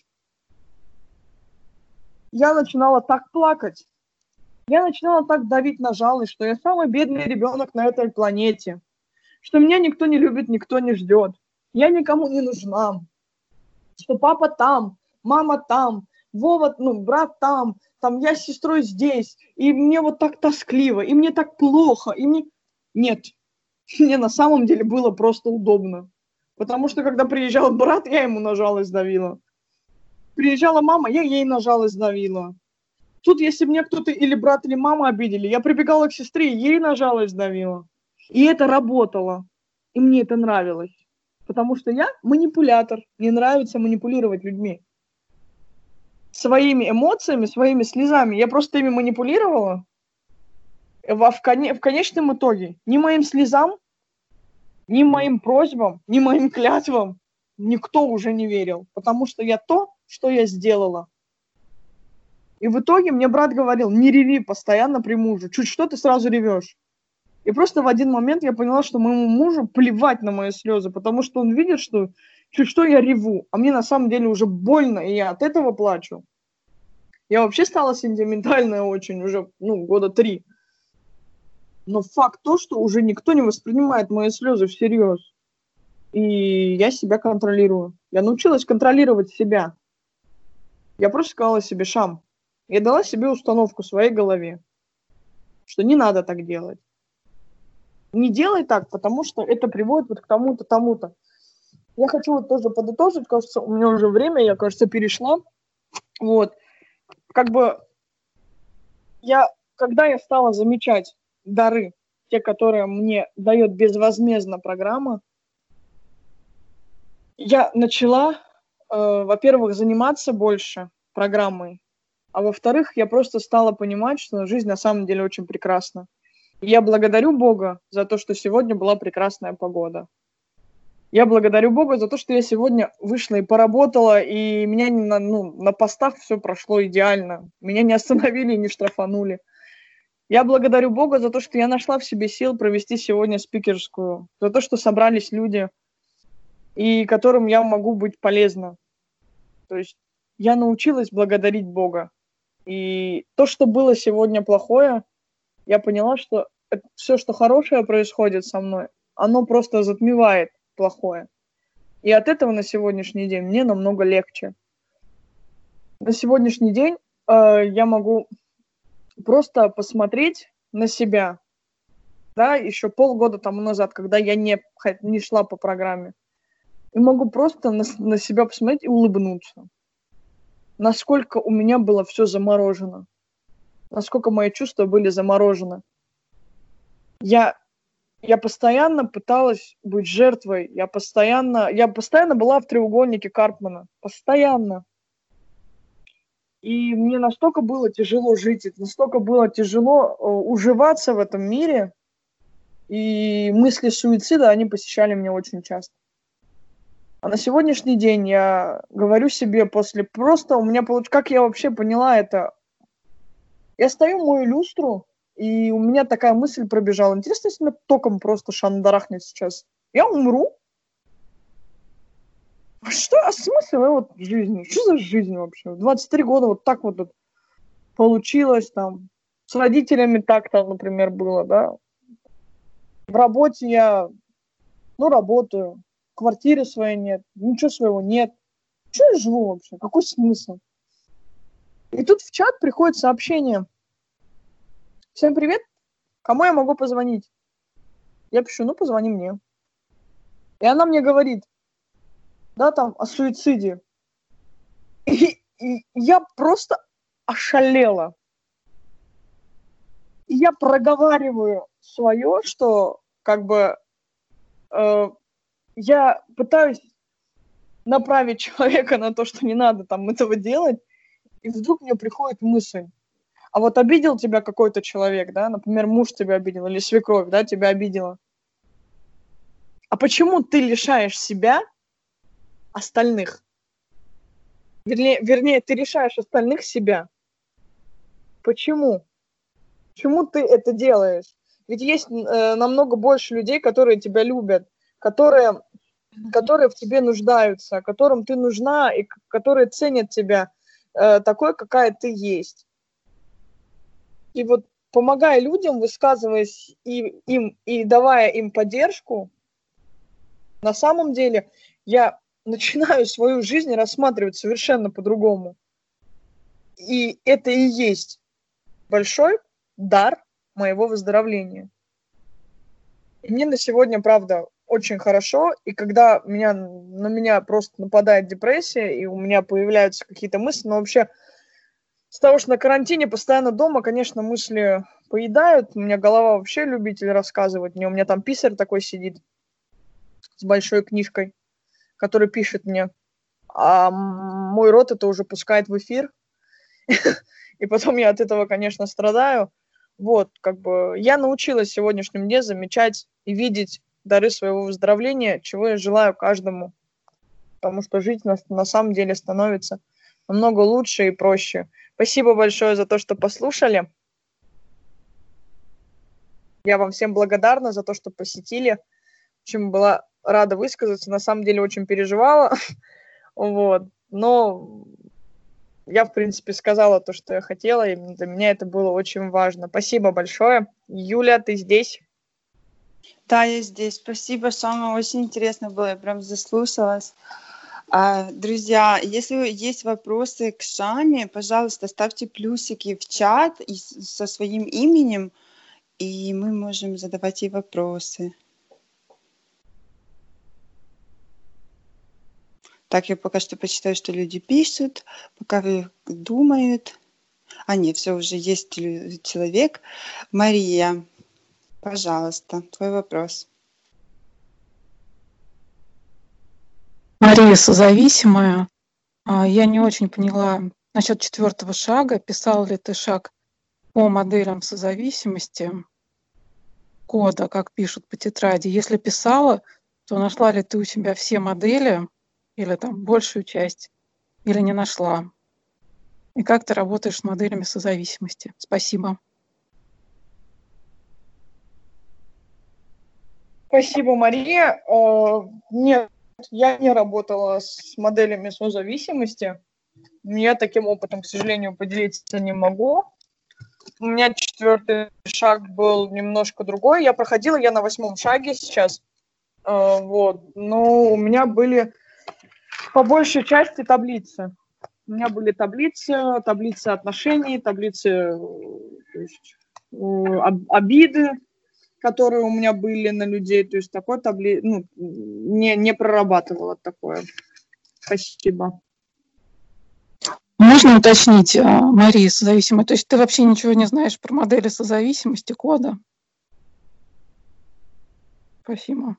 Speaker 1: Я начинала так плакать. Я начинала так давить на жалость, что я самый бедный ребенок на этой планете. Что меня никто не любит, никто не ждет. Я никому не нужна. Что папа там, мама там, Вова, брат там я с сестрой здесь, и мне вот так тоскливо, и мне так плохо, и мне... Нет, мне на самом деле было просто удобно. Потому что, когда приезжал брат, я ему на жалость давила. Приезжала мама, я ей на жалость давила. Тут, если меня кто-то или брат, или мама обидели, я прибегала к сестре, ей на жалость давила. И это работало. И мне это нравилось. Потому что я манипулятор. Мне нравится манипулировать людьми. Своими эмоциями, своими слезами. Я просто ими манипулировала. В конечном итоге ни моим слезам, ни моим просьбам, ни моим клятвам никто уже не верил. Потому что я то, что я сделала. И в итоге мне брат говорил: не реви постоянно при муже. Чуть что, ты сразу ревешь. И просто в один момент я поняла, что моему мужу плевать на мои слезы, потому что он видит, что чуть что я реву, а мне на самом деле уже больно, и я от этого плачу. Я вообще стала сентиментальная очень уже, года 3. Но факт то, что уже никто не воспринимает мои слезы всерьез. И я себя контролирую. Я научилась контролировать себя. Я просто сказала себе: Шам, я дала себе установку в своей голове, что не надо так делать. Не делай так, потому что это приводит вот к тому-то, тому-то. Я хочу вот тоже подытожить, кажется, у меня уже время, я, кажется, перешла. Вот. Как бы когда я стала замечать дары, те, которые мне дает безвозмездно программа, я начала, во-первых, заниматься больше программой, а во-вторых, я просто стала понимать, что жизнь на самом деле очень прекрасна. И я благодарю Бога за то, что сегодня была прекрасная погода. Я благодарю Бога за то, что я сегодня вышла и поработала, и меня на постах все прошло идеально. Меня не остановили и не штрафанули. Я благодарю Бога за то, что я нашла в себе сил провести сегодня спикерскую, за то, что собрались люди, и которым я могу быть полезна. То есть я научилась благодарить Бога. И то, что было сегодня плохое, я поняла, что все, что хорошее происходит со мной, оно просто затмевает плохое. И от этого на сегодняшний день мне намного легче. На сегодняшний день я могу просто посмотреть на себя, да, еще полгода тому назад, когда я не шла по программе, и могу просто на себя посмотреть и улыбнуться. Насколько у меня было все заморожено. Насколько мои чувства были заморожены. Я постоянно пыталась быть жертвой. Я постоянно была в треугольнике Карпмана. Постоянно. И мне настолько было тяжело жить, настолько было тяжело уживаться в этом мире. И мысли суицида, они посещали меня очень часто. А на сегодняшний день я говорю себе просто у меня как я вообще поняла это? Я стою, мою люстру, и у меня такая мысль пробежала. Интересно, если меня током просто шандарахнет сейчас. Я умру? А смысл вот жизни? Что за жизнь вообще? 23 года вот так вот получилось там. С родителями так там, например, было, да. В работе я, работаю. В квартире своей нет. Ничего своего нет. Что я живу вообще? Какой смысл? И тут в чат приходит сообщение. Всем привет. Кому я могу позвонить? Я пишу: позвони мне. И она мне говорит, да, там, о суициде. И я просто ошалела. И я проговариваю свое, что как бы я пытаюсь направить человека на то, что не надо там этого делать, и вдруг мне приходит мысль: а вот обидел тебя какой-то человек, да, например, муж тебя обидел, или свекровь, да, тебя обидела. А почему ты лишаешь себя остальных? Вернее, ты лишаешь остальных себя. Почему? Почему ты это делаешь? Ведь есть намного больше людей, которые тебя любят, которые в тебе нуждаются, которым ты нужна, и которые ценят тебя такой, какая ты есть. И вот помогая людям, высказываясь им и давая им поддержку, на самом деле я начинаю свою жизнь рассматривать совершенно по-другому. И это и есть большой дар моего выздоровления. И мне на сегодня, правда, очень хорошо. И когда на меня просто нападает депрессия, и у меня появляются какие-то мысли, но вообще с того, что на карантине постоянно дома, конечно, мысли поедают. У меня голова вообще любитель рассказывать. У меня там писарь такой сидит. с большой книжкой, который пишет мне, а мой рот это уже пускает в эфир, и потом я от этого, конечно, страдаю. Вот, как бы я научилась в сегодняшнем дне замечать и видеть дары своего выздоровления, чего я желаю каждому, потому что жить на самом деле становится намного лучше и проще. Спасибо большое за то, что послушали. Я вам всем благодарна за то, что посетили. В общем, была рада высказаться. На самом деле очень переживала. Вот. Но я, в принципе, сказала то, что я хотела, и для меня это было очень важно. Спасибо большое. Юля, ты здесь?
Speaker 2: Да, я здесь. Спасибо, Шама. Очень интересно было. Я прям заслушалась. Друзья, если есть вопросы к Шаме, пожалуйста, ставьте плюсики в чат со своим именем, и мы можем задавать ей вопросы. Так, я пока что почитаю, что люди пишут, пока вы думают. Нет, все, уже есть человек. Мария, пожалуйста, твой вопрос.
Speaker 3: Мария созависимая. Я не очень поняла насчет 4-го шага. Писал ли ты шаг по моделям созависимости кода, как пишут по тетради? Если писала, то нашла ли ты у себя все модели или там большую часть, или не нашла? И как ты работаешь с моделями созависимости? Спасибо.
Speaker 1: Спасибо, Мария. Нет, я не работала с моделями созависимости. Я таким опытом, к сожалению, поделиться не могу. У меня 4-й шаг был немножко другой. Я на 8-м шаге сейчас. Вот. Но у меня были по большей части таблицы. У меня были таблицы отношений, таблицы, то есть, обиды, которые у меня были на людей. То есть такой не прорабатывала такое. Спасибо.
Speaker 3: Можно уточнить, Мария созависимая, то есть ты вообще ничего не знаешь про модели созависимости кода? Спасибо.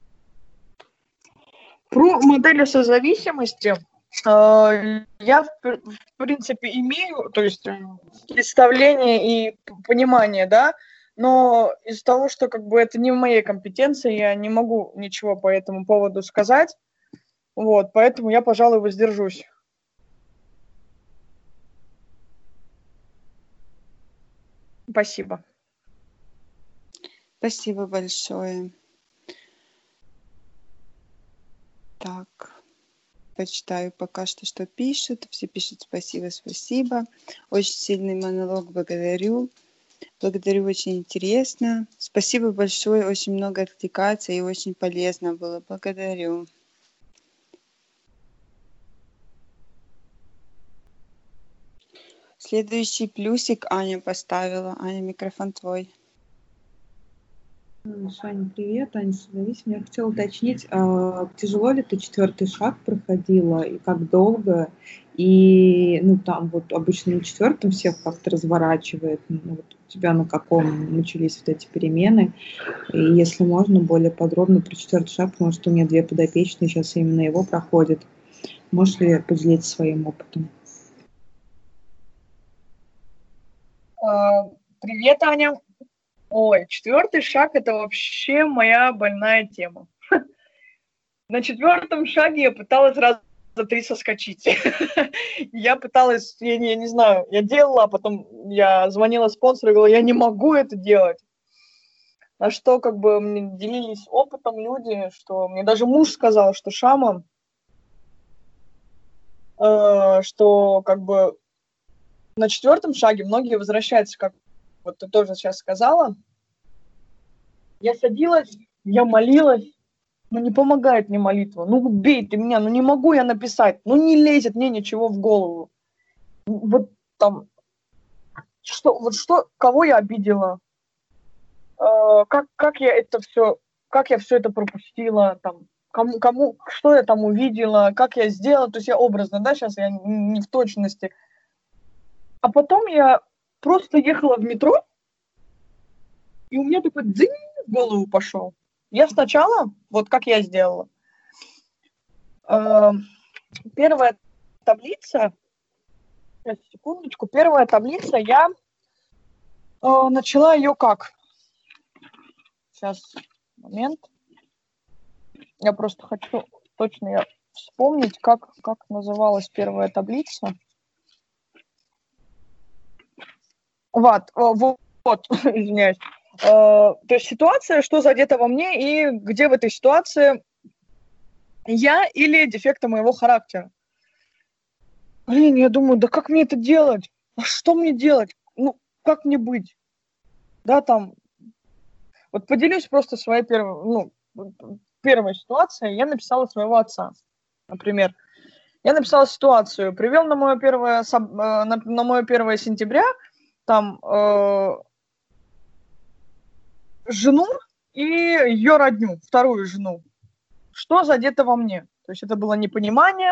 Speaker 1: Про модели созависимости я, в принципе, имею, то есть представление и понимание, да, но из-за того, что как бы это не в моей компетенции, я не могу ничего по этому поводу сказать, вот, поэтому я, пожалуй, воздержусь. Спасибо.
Speaker 2: Спасибо большое. Так, почитаю пока что пишут. Все пишут спасибо, спасибо. Очень сильный монолог, благодарю. Благодарю, очень интересно. Спасибо большое, очень много откликается и очень полезно было. Благодарю. Следующий плюсик Аня поставила. Аня, микрофон твой.
Speaker 4: Шаня, привет. Аня созависимая. Я хотела уточнить, тяжело ли ты 4-й шаг проходила и как долго? И там вот обычно на 4-м всех как-то разворачивает. Вот у тебя на каком начались вот эти перемены? И если можно, более подробно про 4-й шаг, потому что у меня 2 подопечные сейчас именно его проходят. Можешь ли поделиться своим опытом?
Speaker 1: Привет, Аня. Ой, 4-й шаг – это вообще моя больная тема. На 4-м шаге я пыталась раза 3 соскочить. Я пыталась, я не знаю, я делала, а потом я звонила спонсору и говорила, я не могу это делать. На что как бы мне делились опытом люди, что мне даже муж сказал, что Шама, что как бы на 4-м шаге многие возвращаются, как вот ты тоже сейчас сказала. Я садилась, я молилась, но не помогает мне молитва. Ну убей ты меня, ну не могу я написать, ну не лезет мне ничего в голову. Вот там, кого я обидела, как я все это пропустила, там, кому, что я там увидела, как я сделала, то есть я образно, да, сейчас я не в точности. А потом я просто ехала в метро, и у меня такой дзынь в голову пошел. Я сначала, вот как я сделала, первая таблица, сейчас, секундочку, первая таблица, я начала ее как? Сейчас, момент. Я просто хочу точно вспомнить, как называлась первая таблица. Вот, извиняюсь. То есть ситуация, что задето во мне, и где в этой ситуации я или дефекты моего характера. Блин, я думаю, да как мне это делать? А что мне делать? Ну, как мне быть? Да, там, вот поделюсь просто своей первой ситуацией. Я написала своего отца, например. Я написала ситуацию, привел на мое 1 сентября там жену и ее родню, вторую жену. Что задето во мне? То есть это было непонимание,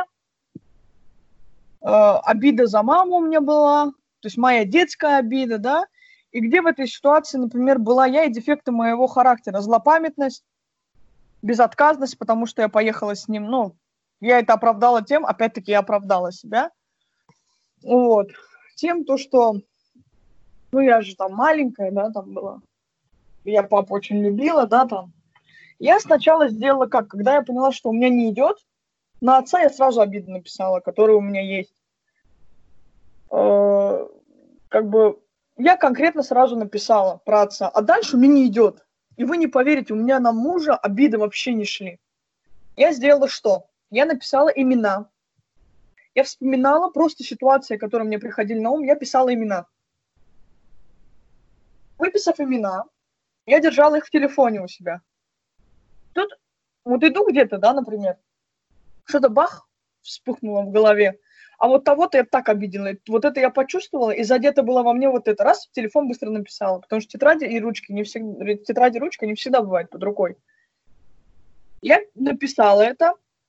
Speaker 1: обида за маму у меня была, то есть моя детская обида, да, и где в этой ситуации, например, была я и дефекты моего характера, злопамятность, безотказность, потому что я поехала с ним, ну, я это оправдала тем, опять-таки я оправдала себя, вот, тем то, что, ну, я же там маленькая, да, там была, я папу очень любила, да, там. Я сначала сделала как, когда я поняла, что у меня не идет, на отца я сразу обиду написала, которая у меня есть. Как бы я конкретно сразу написала про отца, а дальше у меня не идет. И вы не поверите, у меня на мужа обиды вообще не шли. Я сделала что? Я написала имена. Я вспоминала просто ситуации, которые мне приходили на ум, я писала имена. Выписав имена, я держала их в телефоне у себя. Тут вот иду где-то, да, например, что-то бах, вспыхнуло в голове. А вот того-то я так обидела. Вот это я почувствовала, и задето было во мне вот это. Раз, в телефон быстро написала. Потому что тетради и ручка не всегда бывает под рукой. Я написала это.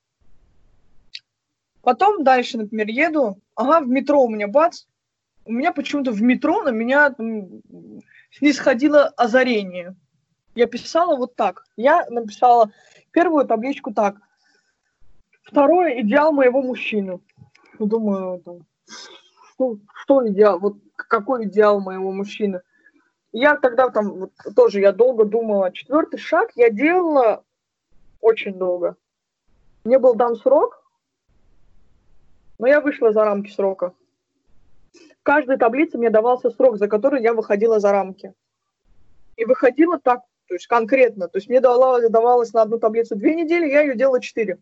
Speaker 1: Потом дальше, например, еду. Ага, в метро у меня бац. У меня почему-то в метро на меня снисходило озарение. Я писала вот так. Я написала первую табличку так. Второе, идеал моего мужчины. Думаю, что идеал, вот какой идеал моего мужчины. Я тогда там вот, тоже я долго думала. 4-й шаг я делала очень долго. Мне был дан срок, но я вышла за рамки срока. В каждой таблице мне давался срок, за который я выходила за рамки. И выходила так, то есть конкретно. То есть мне давалось на одну таблицу 2 недели, я ее делала 4.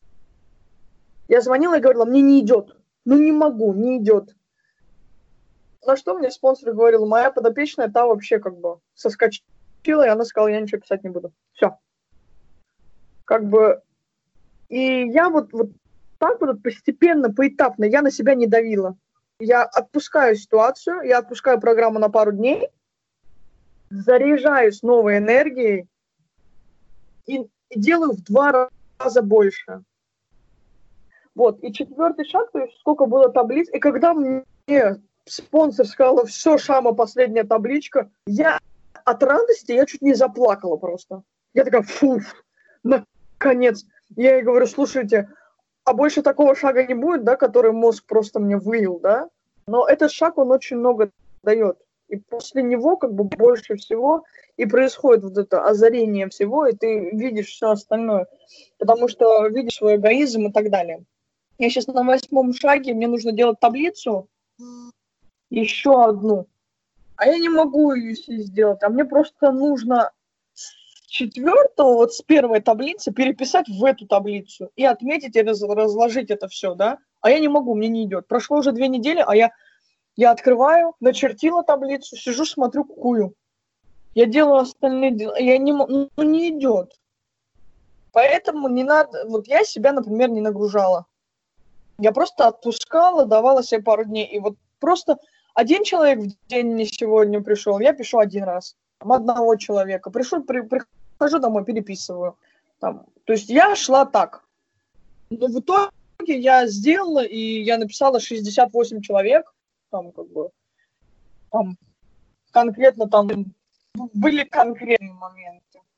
Speaker 1: Я звонила и говорила, мне не идет. Ну не могу, не идет. На что мне спонсор говорил, моя подопечная, та вообще как бы соскочила, и она сказала, я ничего писать не буду. Все. Как бы, и я вот так вот постепенно, поэтапно, я на себя не давила. Я отпускаю ситуацию, я отпускаю программу на пару дней, заряжаюсь новой энергией и делаю в 2 раза больше. Вот, и 4-й шаг, то есть сколько было таблиц, и когда мне спонсор сказал, все, Шама, последняя табличка, я от радости, я чуть не заплакала просто. Я такая, фу, наконец. Я ей говорю, слушайте, а больше такого шага не будет, да, который мозг просто мне вывел, да? Но этот шаг, он очень много дает. И после него как бы больше всего и происходит вот это озарение всего, и ты видишь все остальное. Потому что видишь свой эгоизм и так далее. Я сейчас на 8-м шаге, мне нужно делать таблицу, еще одну. А я не могу ее сделать. А мне просто нужно с 4-го, вот с 1-й таблицы переписать в эту таблицу и отметить и разложить это все, да? А я не могу, мне не идет. Прошло уже 2 недели, а я открываю, начертила таблицу, сижу, смотрю, кукую. Я делаю остальные дела, не идет. Поэтому не надо, вот я себя, например, не нагружала. Я просто отпускала, давала себе пару дней. И вот просто один человек в день мне сегодня пришел, я пишу 1 раз. Там, одного человека. Прихожу домой, переписываю. Там. То есть я шла так. Но в итоге я сделала, и я написала 68 человек. Там как бы там конкретно там были конкретные моменты.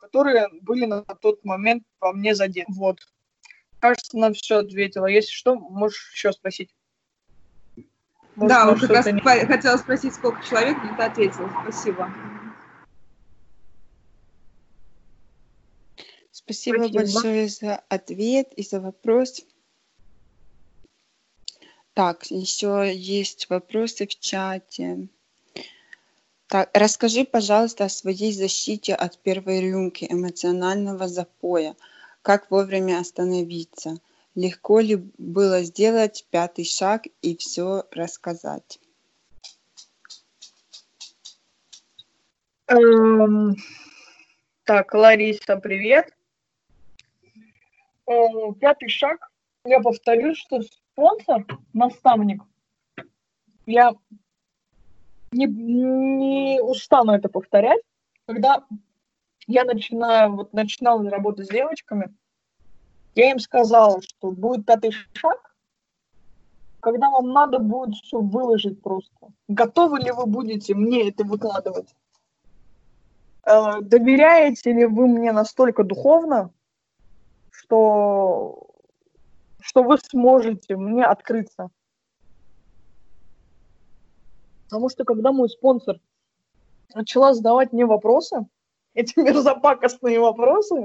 Speaker 1: которые были на тот момент по мне задеты. Вот. Кажется, на все ответила. Если что, можешь еще спросить. Может,
Speaker 4: Да,
Speaker 1: на
Speaker 4: вот как раз
Speaker 1: что-то
Speaker 4: хотела спросить, сколько человек, но ты ответила. Спасибо.
Speaker 2: Спасибо большое за ответ и за вопрос. Так, еще есть вопросы в чате. Так, расскажи, пожалуйста, о своей защите от первой рюмки эмоционального запоя. Как вовремя остановиться? Легко ли было сделать 5-й шаг и все рассказать?
Speaker 1: Так, Лариса, привет. 5-й шаг. Я повторю, что спонсор, наставник. Я не устану это повторять. Когда я начинала работать с девочками, я им сказала, что будет 5-й шаг, когда вам надо будет все выложить просто. Готовы ли вы будете мне это выкладывать? Доверяете ли вы мне настолько духовно, что вы сможете мне открыться? Потому что когда мой спонсор начала задавать мне вопросы, эти мерзопакостные вопросы,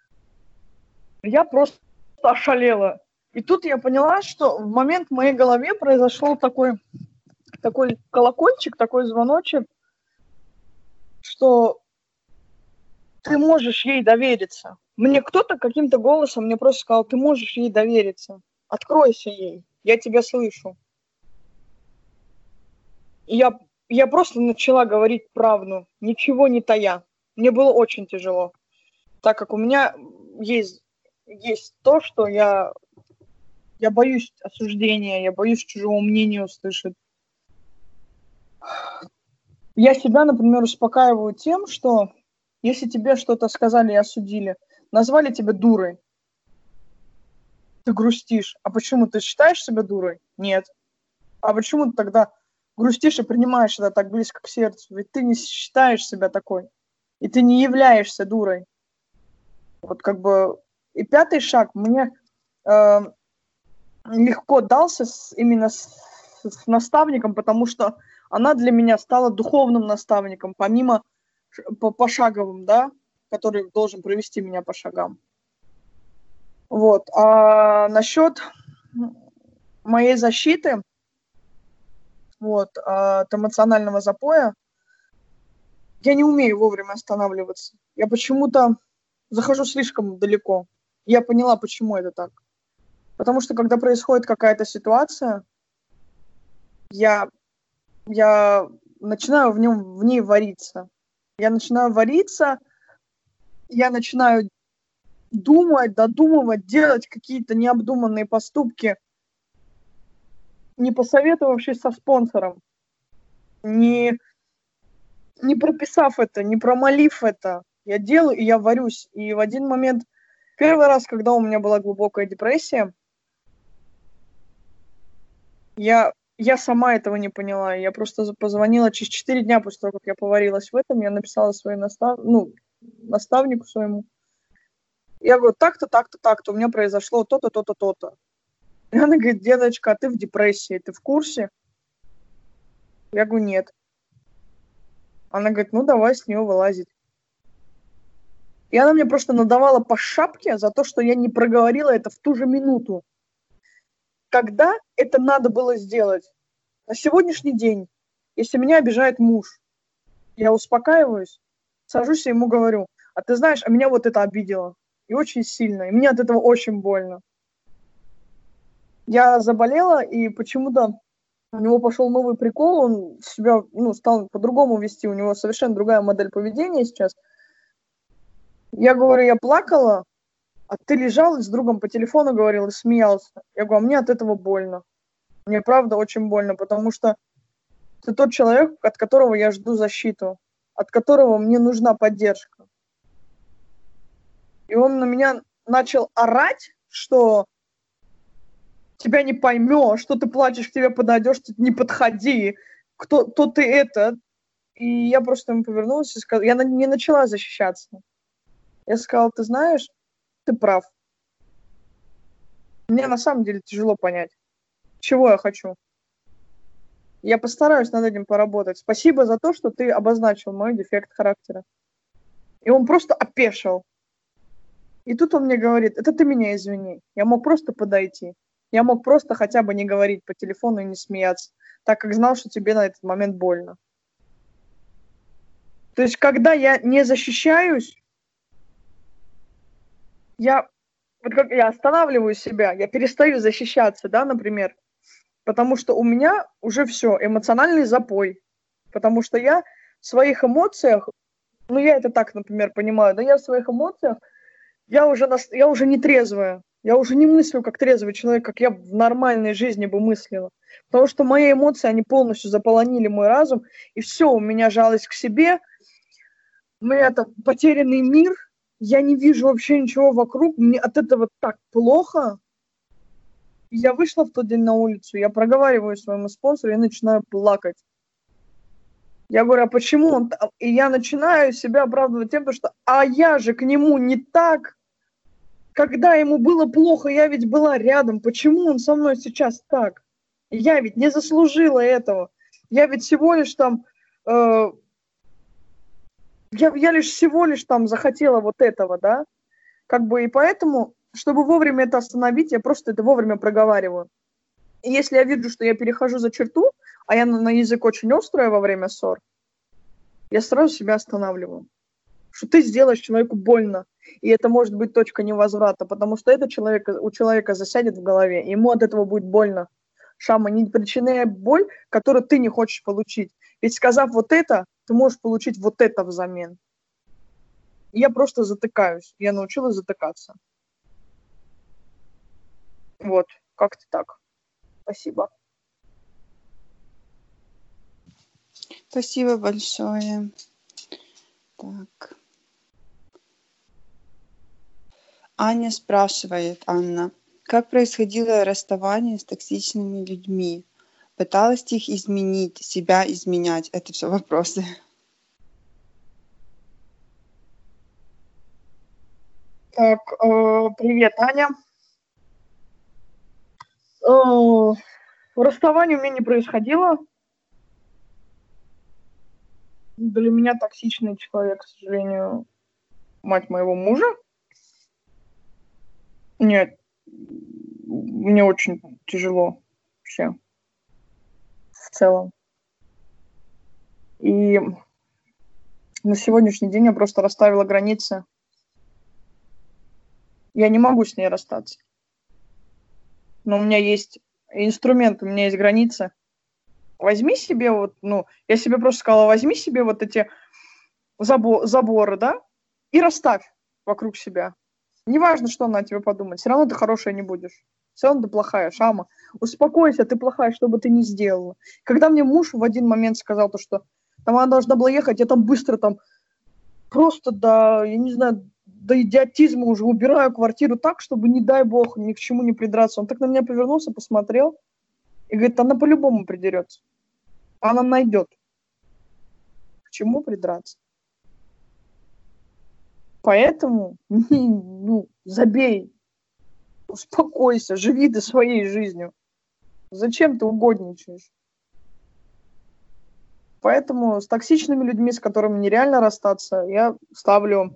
Speaker 1: я просто ошалела. И тут я поняла, что в момент в моей голове произошел такой колокольчик, такой звоночек, что ты можешь ей довериться. Мне кто-то каким-то голосом мне просто сказал, ты можешь ей довериться. Откройся ей, я тебя слышу. И я просто начала говорить правду, ничего не тая. Мне было очень тяжело, так как у меня есть то, что я боюсь осуждения, я боюсь чужого мнения услышать. Я себя, например, успокаиваю тем, что если тебе что-то сказали и осудили, назвали тебя дурой, ты грустишь. А почему ты считаешь себя дурой? Нет. А почему ты тогда грустишь и принимаешь это так близко к сердцу? Ведь ты не считаешь себя такой. И ты не являешься дурой. Вот как бы... И 5-й шаг мне легко дался именно с наставником, потому что она для меня стала духовным наставником, помимо пошаговым, да, который должен провести меня по шагам. Вот. А насчет моей защиты вот, от эмоционального запоя, я не умею вовремя останавливаться. Я почему-то захожу слишком далеко. Я поняла, почему это так. Потому что, когда происходит какая-то ситуация, я начинаю в ней вариться. Я начинаю вариться, я начинаю думать, додумывать, делать какие-то необдуманные поступки, не посоветовавшись со спонсором, не прописав это, не промолив это. Я делаю, и я варюсь. И в один момент, первый раз, когда у меня была глубокая депрессия, я сама этого не поняла. Я просто позвонила через 4 дня после того, как я поварилась в этом. Я написала своему наставнику своему. Я говорю, так-то, так-то, так-то. У меня произошло то-то, то-то, то-то. И она говорит, деточка, а ты в депрессии, ты в курсе? Я говорю, нет. Она говорит, ну давай с нее вылазить. И она мне просто надавала по шапке за то, что я не проговорила это в ту же минуту. Когда это надо было сделать? На сегодняшний день, если меня обижает муж, я успокаиваюсь, сажусь и ему говорю, а ты знаешь, а меня вот это обидело. И очень сильно. И мне от этого очень больно. Я заболела, и почему-то у него пошел новый прикол, он себя стал по-другому вести, у него совершенно другая модель поведения сейчас. Я говорю, я плакала, а ты лежал и с другом по телефону говорил и смеялся. Я говорю, а мне от этого больно. Мне правда очень больно, потому что ты тот человек, от которого я жду защиту, от которого мне нужна поддержка. И он на меня начал орать, что тебя не поймешь, что ты плачешь, к тебе подойдешь, ты не подходи, кто ты это. И я просто ему повернулась и сказала, я не начала защищаться. Я сказала, ты знаешь, ты прав. Мне на самом деле тяжело понять, чего я хочу. Я постараюсь над этим поработать. Спасибо за то, что ты обозначил мой дефект характера. И он просто опешил. И тут он мне говорит, это ты меня извини. Я мог просто подойти. Я мог просто хотя бы не говорить по телефону и не смеяться, так как знал, что тебе на этот момент больно. То есть, когда я не защищаюсь, я останавливаю себя, я перестаю защищаться, да, например, потому что у меня уже все, эмоциональный запой, потому что я в своих эмоциях, ну, я это так, например, понимаю, да, я в своих эмоциях, я уже не трезвая, я уже не мыслю как трезвый человек, как я в нормальной жизни бы мыслила, потому что мои эмоции, они полностью заполонили мой разум, и все, у меня жалость к себе, у меня это потерянный мир, я не вижу вообще ничего вокруг, мне от этого так плохо. Я вышла в тот день на улицу, я проговариваю своему спонсору и начинаю плакать. Я говорю, а почему он... И я начинаю себя оправдывать тем, что а я же к нему не так. Когда ему было плохо, я ведь была рядом. Почему он со мной сейчас так? Я ведь не заслужила этого. Я ведь всего лишь там... Я лишь всего лишь там захотела вот этого, да? Как бы и поэтому, чтобы вовремя это остановить, я просто это вовремя проговариваю. И если я вижу, что я перехожу за черту, а я на язык очень острая во время ссор, я сразу себя останавливаю. Что ты сделаешь человеку больно. И это может быть точка невозврата, потому что это у человека засядет в голове, и ему от этого будет больно. Шама, не причиняй боль, которую ты не хочешь получить. Ведь сказав вот это, ты можешь получить вот это взамен. И я просто затыкаюсь. Я научилась затыкаться. Вот, как-то так. Спасибо.
Speaker 2: Спасибо большое. Так. Аня спрашивает, Анна, как происходило расставание с токсичными людьми? Пыталась их изменить, себя изменять? Это все вопросы.
Speaker 1: Так, привет, Аня. Расставание у меня не происходило. Для меня токсичный человек, к сожалению, мать моего мужа. Нет, мне очень тяжело вообще в целом. И на сегодняшний день я просто расставила границы. Я не могу с ней расстаться. Но у меня есть инструмент, у меня есть границы. Возьми себе вот, я себе просто сказала, возьми себе вот эти заборы, да, и расставь вокруг себя. Неважно, что она о тебе подумает, все равно ты хорошая не будешь. Все равно ты плохая, Шама. Успокойся, ты плохая, что бы ты ни сделала. Когда мне муж в один момент сказал то, что там она должна была ехать, я там быстро там просто я не знаю, до идиотизма уже убираю квартиру так, чтобы, не дай бог, ни к чему не придраться. Он так на меня повернулся, посмотрел и говорит, она по-любому придерется. Она найдет. К чему придраться? Поэтому, забей, успокойся, живи ты своей жизнью. Зачем ты угодничаешь? Поэтому с токсичными людьми, с которыми нереально расстаться, я ставлю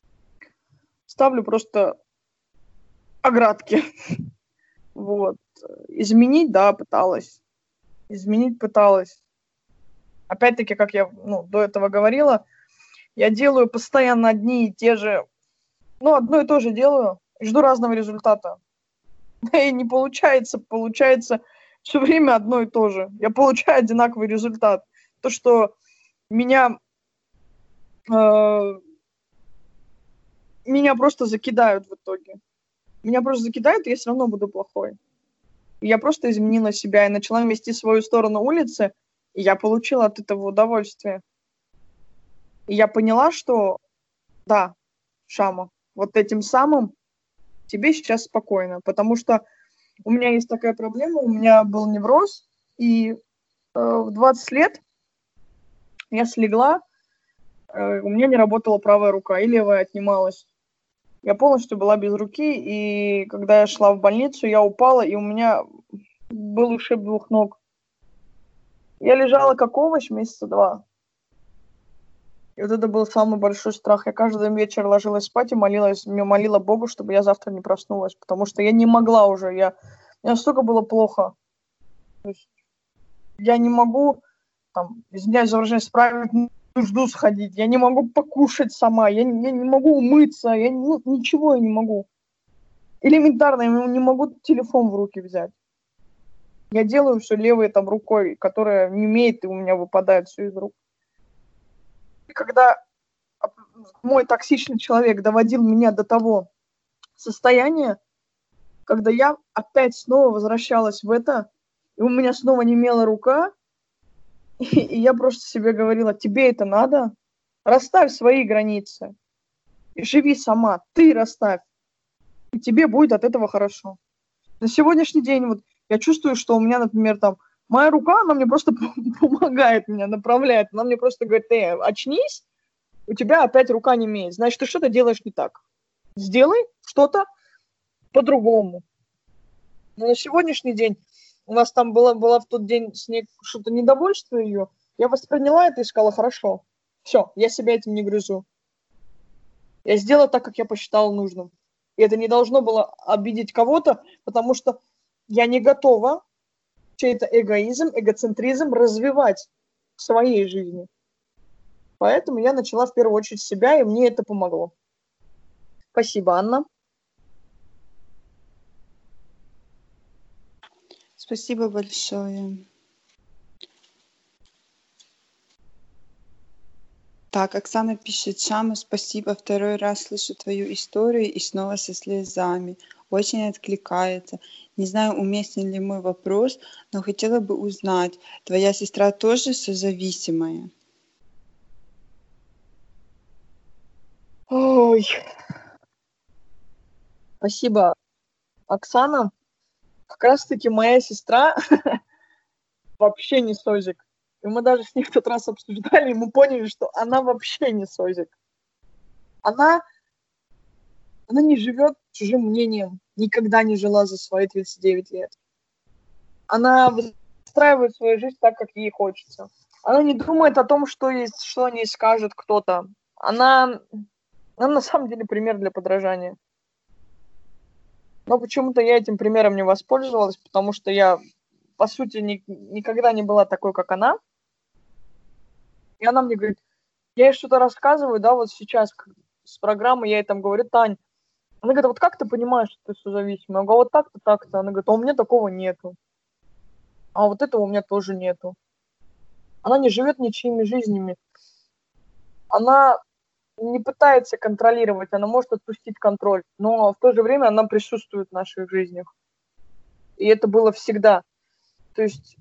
Speaker 1: просто оградки. Вот. Изменить, да, пыталась. Изменить пыталась. Опять-таки, как я до этого говорила, я делаю постоянно одни и те же, одно и то же делаю, и жду разного результата. И не получается все время одно и то же. Я получаю одинаковый результат. То, что меня просто закидают в итоге. Меня просто закидают, и я все равно буду плохой. И я просто изменила себя и начала вести свою сторону улицы, и я получила от этого удовольствие. И я поняла, что да, Шама, вот этим самым тебе сейчас спокойно, потому что у меня есть такая проблема, у меня был невроз, и в 20 лет я слегла, у меня не работала правая рука, и левая отнималась. Я полностью была без руки, и когда я шла в больницу, я упала, и у меня был ушиб двух ног. Я лежала как овощ месяца 2. И вот это был самый большой страх. Я каждый вечер ложилась спать и молила Богу, чтобы я завтра не проснулась, потому что я не могла уже. Мне настолько было плохо. То есть я не могу, там, извиняюсь за выражение, справить нужду сходить. Я не могу покушать сама. Я не могу умыться. Ничего я не могу. Элементарно, я не могу телефон в руки взять. Я делаю все левой там рукой, которая не имеет, и у меня выпадает все из рук. И когда мой токсичный человек доводил меня до того состояния, когда я опять снова возвращалась в это, и у меня снова немела рука, и я просто себе говорила: тебе это надо? Расставь свои границы и живи сама, ты расставь, и тебе будет от этого хорошо. На сегодняшний день вот я чувствую, что у меня, например, там моя рука, она мне просто помогает, меня направляет, она мне просто говорит: очнись, у тебя опять рука немеет, значит, ты что-то делаешь не так. Сделай что-то по-другому. Но на сегодняшний день у нас там было в тот день с ней что-то недовольство ее. Я восприняла это и сказала: хорошо, все, я себя этим не грызу. Я сделала так, как я посчитала нужным. И это не должно было обидеть кого-то, потому что я не готова чей-то эгоизм, эгоцентризм развивать в своей жизни. Поэтому я начала в первую очередь с себя, и мне это помогло. Спасибо, Анна.
Speaker 2: Спасибо большое. Так, Оксана пишет: Шама, спасибо, второй раз слышу твою историю и снова со слезами. Очень откликается. Не знаю, уместен ли мой вопрос, но хотела бы узнать, твоя сестра тоже созависимая?
Speaker 1: Ой. Спасибо, Оксана. Как раз-таки моя сестра вообще не созик. И мы даже с ней в тот раз обсуждали, и мы поняли, что она вообще не созик. Она не живет чужим мнением, никогда не жила за свои 39 лет. Она выстраивает свою жизнь так, как ей хочется. Она не думает о том, что о ней скажет кто-то. Она на самом деле пример для подражания. Но почему-то я этим примером не воспользовалась, потому что я, по сути, никогда не была такой, как она. И она мне говорит, я ей что-то рассказываю, да, вот сейчас с программы я ей там говорю: Тань, она говорит: а вот как ты понимаешь, что ты созависимая? Я говорю: вот так-то, так-то. Она говорит: а у меня такого нету. А вот этого у меня тоже нету. Она не живет ничьими жизнями. Она не пытается контролировать, она может отпустить контроль, но в то же время она присутствует в наших жизнях. И это было всегда. То есть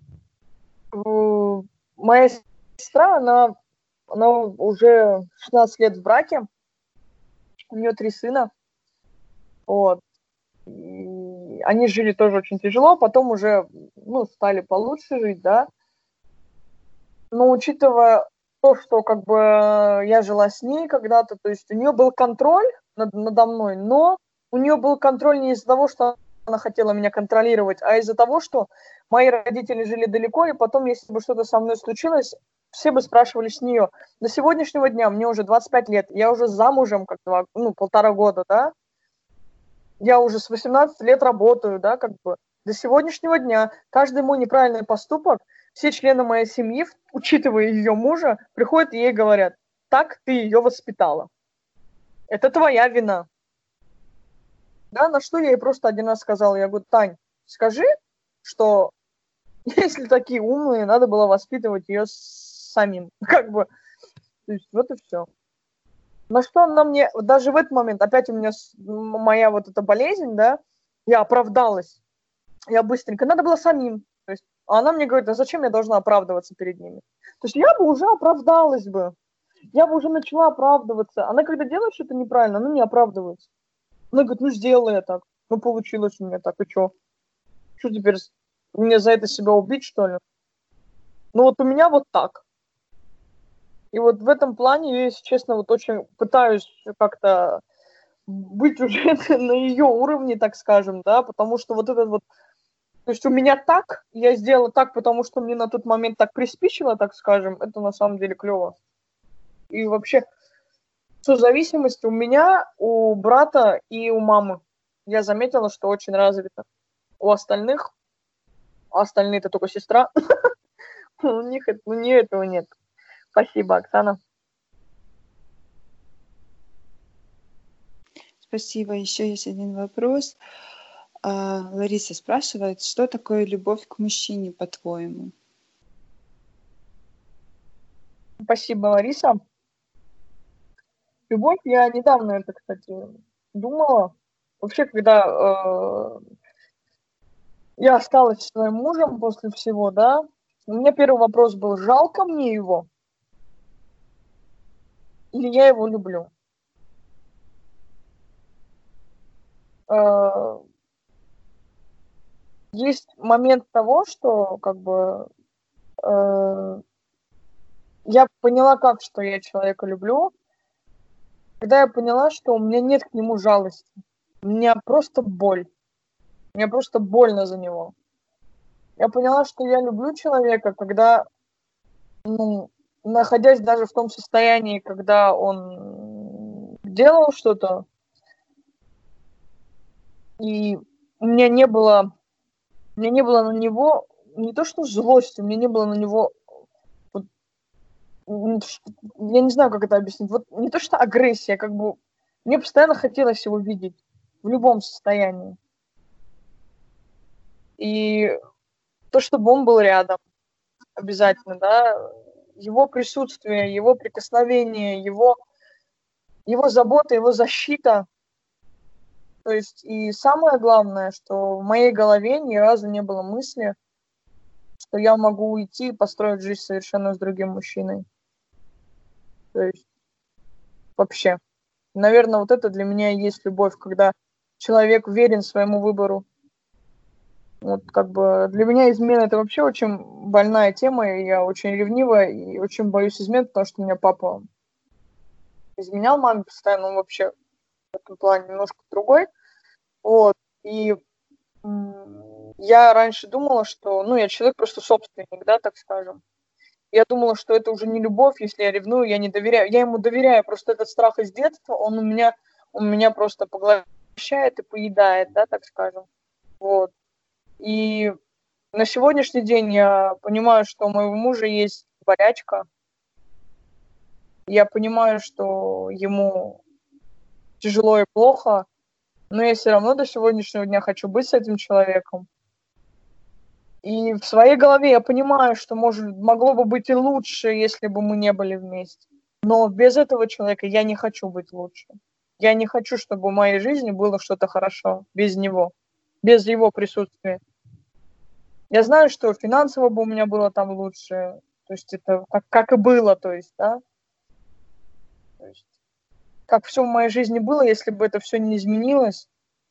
Speaker 1: моя сестра, она уже 16 лет в браке, у нее 3 сына. Вот. И они жили тоже очень тяжело, потом уже стали получше жить, да. Но учитывая то, что как бы я жила с ней когда-то, то есть у нее был контроль надо мной, но у нее был контроль не из-за того, что она хотела меня контролировать, а из-за того, что мои родители жили далеко, и потом, если бы что-то со мной случилось, все бы спрашивали с нее. До сегодняшнего дня мне уже 25 лет, я уже замужем как 1,5 года, да, я уже с 18 лет работаю, да, как бы. До сегодняшнего дня каждый мой неправильный поступок, все члены моей семьи, учитывая ее мужа, приходят и ей говорят: так ты ее воспитала. Это твоя вина. Да, на что я ей просто один раз сказала, я говорю: Тань, скажи, что если такие умные, надо было воспитывать ее самим. Как бы, то есть вот и все. На что она мне, даже в этот момент, опять у меня моя вот эта болезнь, да, я оправдалась. Я быстренько, надо было самим. То есть, а она мне говорит: а зачем я должна оправдываться перед ними? То есть я бы уже оправдалась бы. Я бы уже начала оправдываться. Она когда делает что-то неправильно, она не оправдывается. Она говорит: сделала я так. Получилось у меня так, и что? Что теперь, мне за это себя убить, что ли? Вот у меня вот так. И вот в этом плане я, если честно, вот очень пытаюсь как-то быть уже на ее уровне, так скажем, да, потому что вот этот вот, то есть у меня так, я сделала так, потому что мне на тот момент так приспичило, так скажем, это на самом деле клево. И вообще созависимость у меня, у брата и у мамы. Я заметила, что очень развита. У остальных, а остальные это только сестра, у них у нее этого нет. Спасибо, Оксана.
Speaker 2: Спасибо. Еще есть один вопрос. Лариса спрашивает, что такое любовь к мужчине, по-твоему?
Speaker 1: Спасибо, Лариса. Любовь, я недавно это, кстати, думала. Вообще, когда я осталась со своим мужем после всего, да, у меня первый вопрос был, жалко мне его или я его люблю? Э, Есть момент того, что как бы я поняла, как, что я человека люблю, когда я поняла, что у меня нет к нему жалости. У меня просто боль. Мне просто больно за него. Я поняла, что я люблю человека, когда, ну, находясь даже в том состоянии, когда он делал что-то, и у меня не было на него не то что злости, у меня не было на него, вот, я не знаю, как это объяснить, вот не то что агрессия, как бы мне постоянно хотелось его видеть в любом состоянии. И то, чтобы он был рядом обязательно, да, его присутствие, его прикосновение, его забота, его защита. То есть и самое главное, что в моей голове ни разу не было мысли, что я могу уйти и построить жизнь совершенно с другим мужчиной. То есть вообще. Наверное, вот это для меня и есть любовь, когда человек верен своему выбору. Вот как бы для меня измена это вообще очень больная тема, и я очень ревнивая и очень боюсь измен, потому что у меня папа изменял маме постоянно, он вообще в этом плане немножко другой. Вот. И я раньше думала, что, ну, я человек просто собственник, да, так скажем. Я думала, что это уже не любовь, если я ревную, я не доверяю. Я ему доверяю, просто этот страх из детства, он у меня просто поглощает и поедает, да, так скажем. Вот. И на сегодняшний день я понимаю, что у моего мужа есть болячка. Я понимаю, что ему тяжело и плохо, но я все равно до сегодняшнего дня хочу быть с этим человеком. И в своей голове я понимаю, что могло бы быть и лучше, если бы мы не были вместе. Но без этого человека я не хочу быть лучше. Я не хочу, чтобы в моей жизни было что-то хорошо без него, без его присутствия. Я знаю, что финансово бы у меня было там лучше. То есть это как и было, то есть, да. То есть, как все в моей жизни было, если бы это все не изменилось.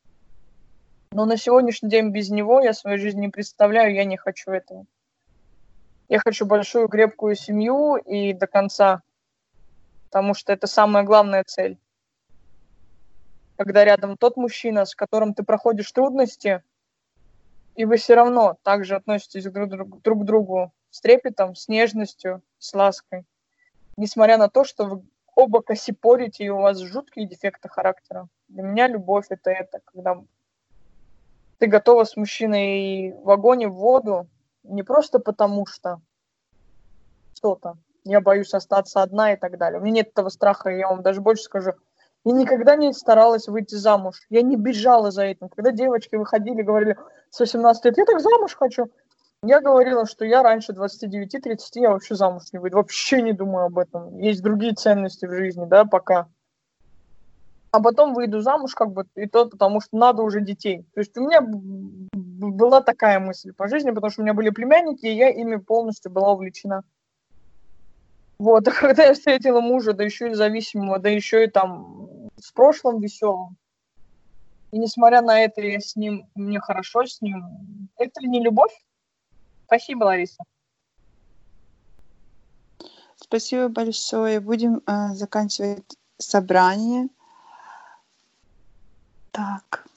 Speaker 1: Но на сегодняшний день без него я свою жизнь не представляю, я не хочу этого. Я хочу большую крепкую семью и до конца, потому что это самая главная цель. Когда рядом тот мужчина, с которым ты проходишь трудности, и вы все равно также относитесь друг к другу с трепетом, с нежностью, с лаской. Несмотря на то, что вы оба косипорите, и у вас жуткие дефекты характера. Для меня любовь это, когда ты готова с мужчиной в огонь и в воду, не просто потому что что-то. Я боюсь остаться одна и так далее. У меня нет этого страха, я вам даже больше скажу. Я никогда не старалась выйти замуж. Я не бежала за этим. Когда девочки выходили, говорили с 18 лет, я так замуж хочу. Я говорила, что я раньше 29-30 я вообще замуж не выйду. Вообще не думаю об этом. Есть другие ценности в жизни, да, пока. А потом выйду замуж, как бы, и то потому что надо уже детей. То есть у меня была такая мысль по жизни, потому что у меня были племянники, и я ими полностью была увлечена. Вот, а когда я встретила мужа, да еще и зависимого, да еще и там с прошлым веселым, и несмотря на это, я с ним, мне хорошо с ним, это не любовь? Спасибо, Лариса.
Speaker 2: Спасибо большое. Будем заканчивать собрание. Так.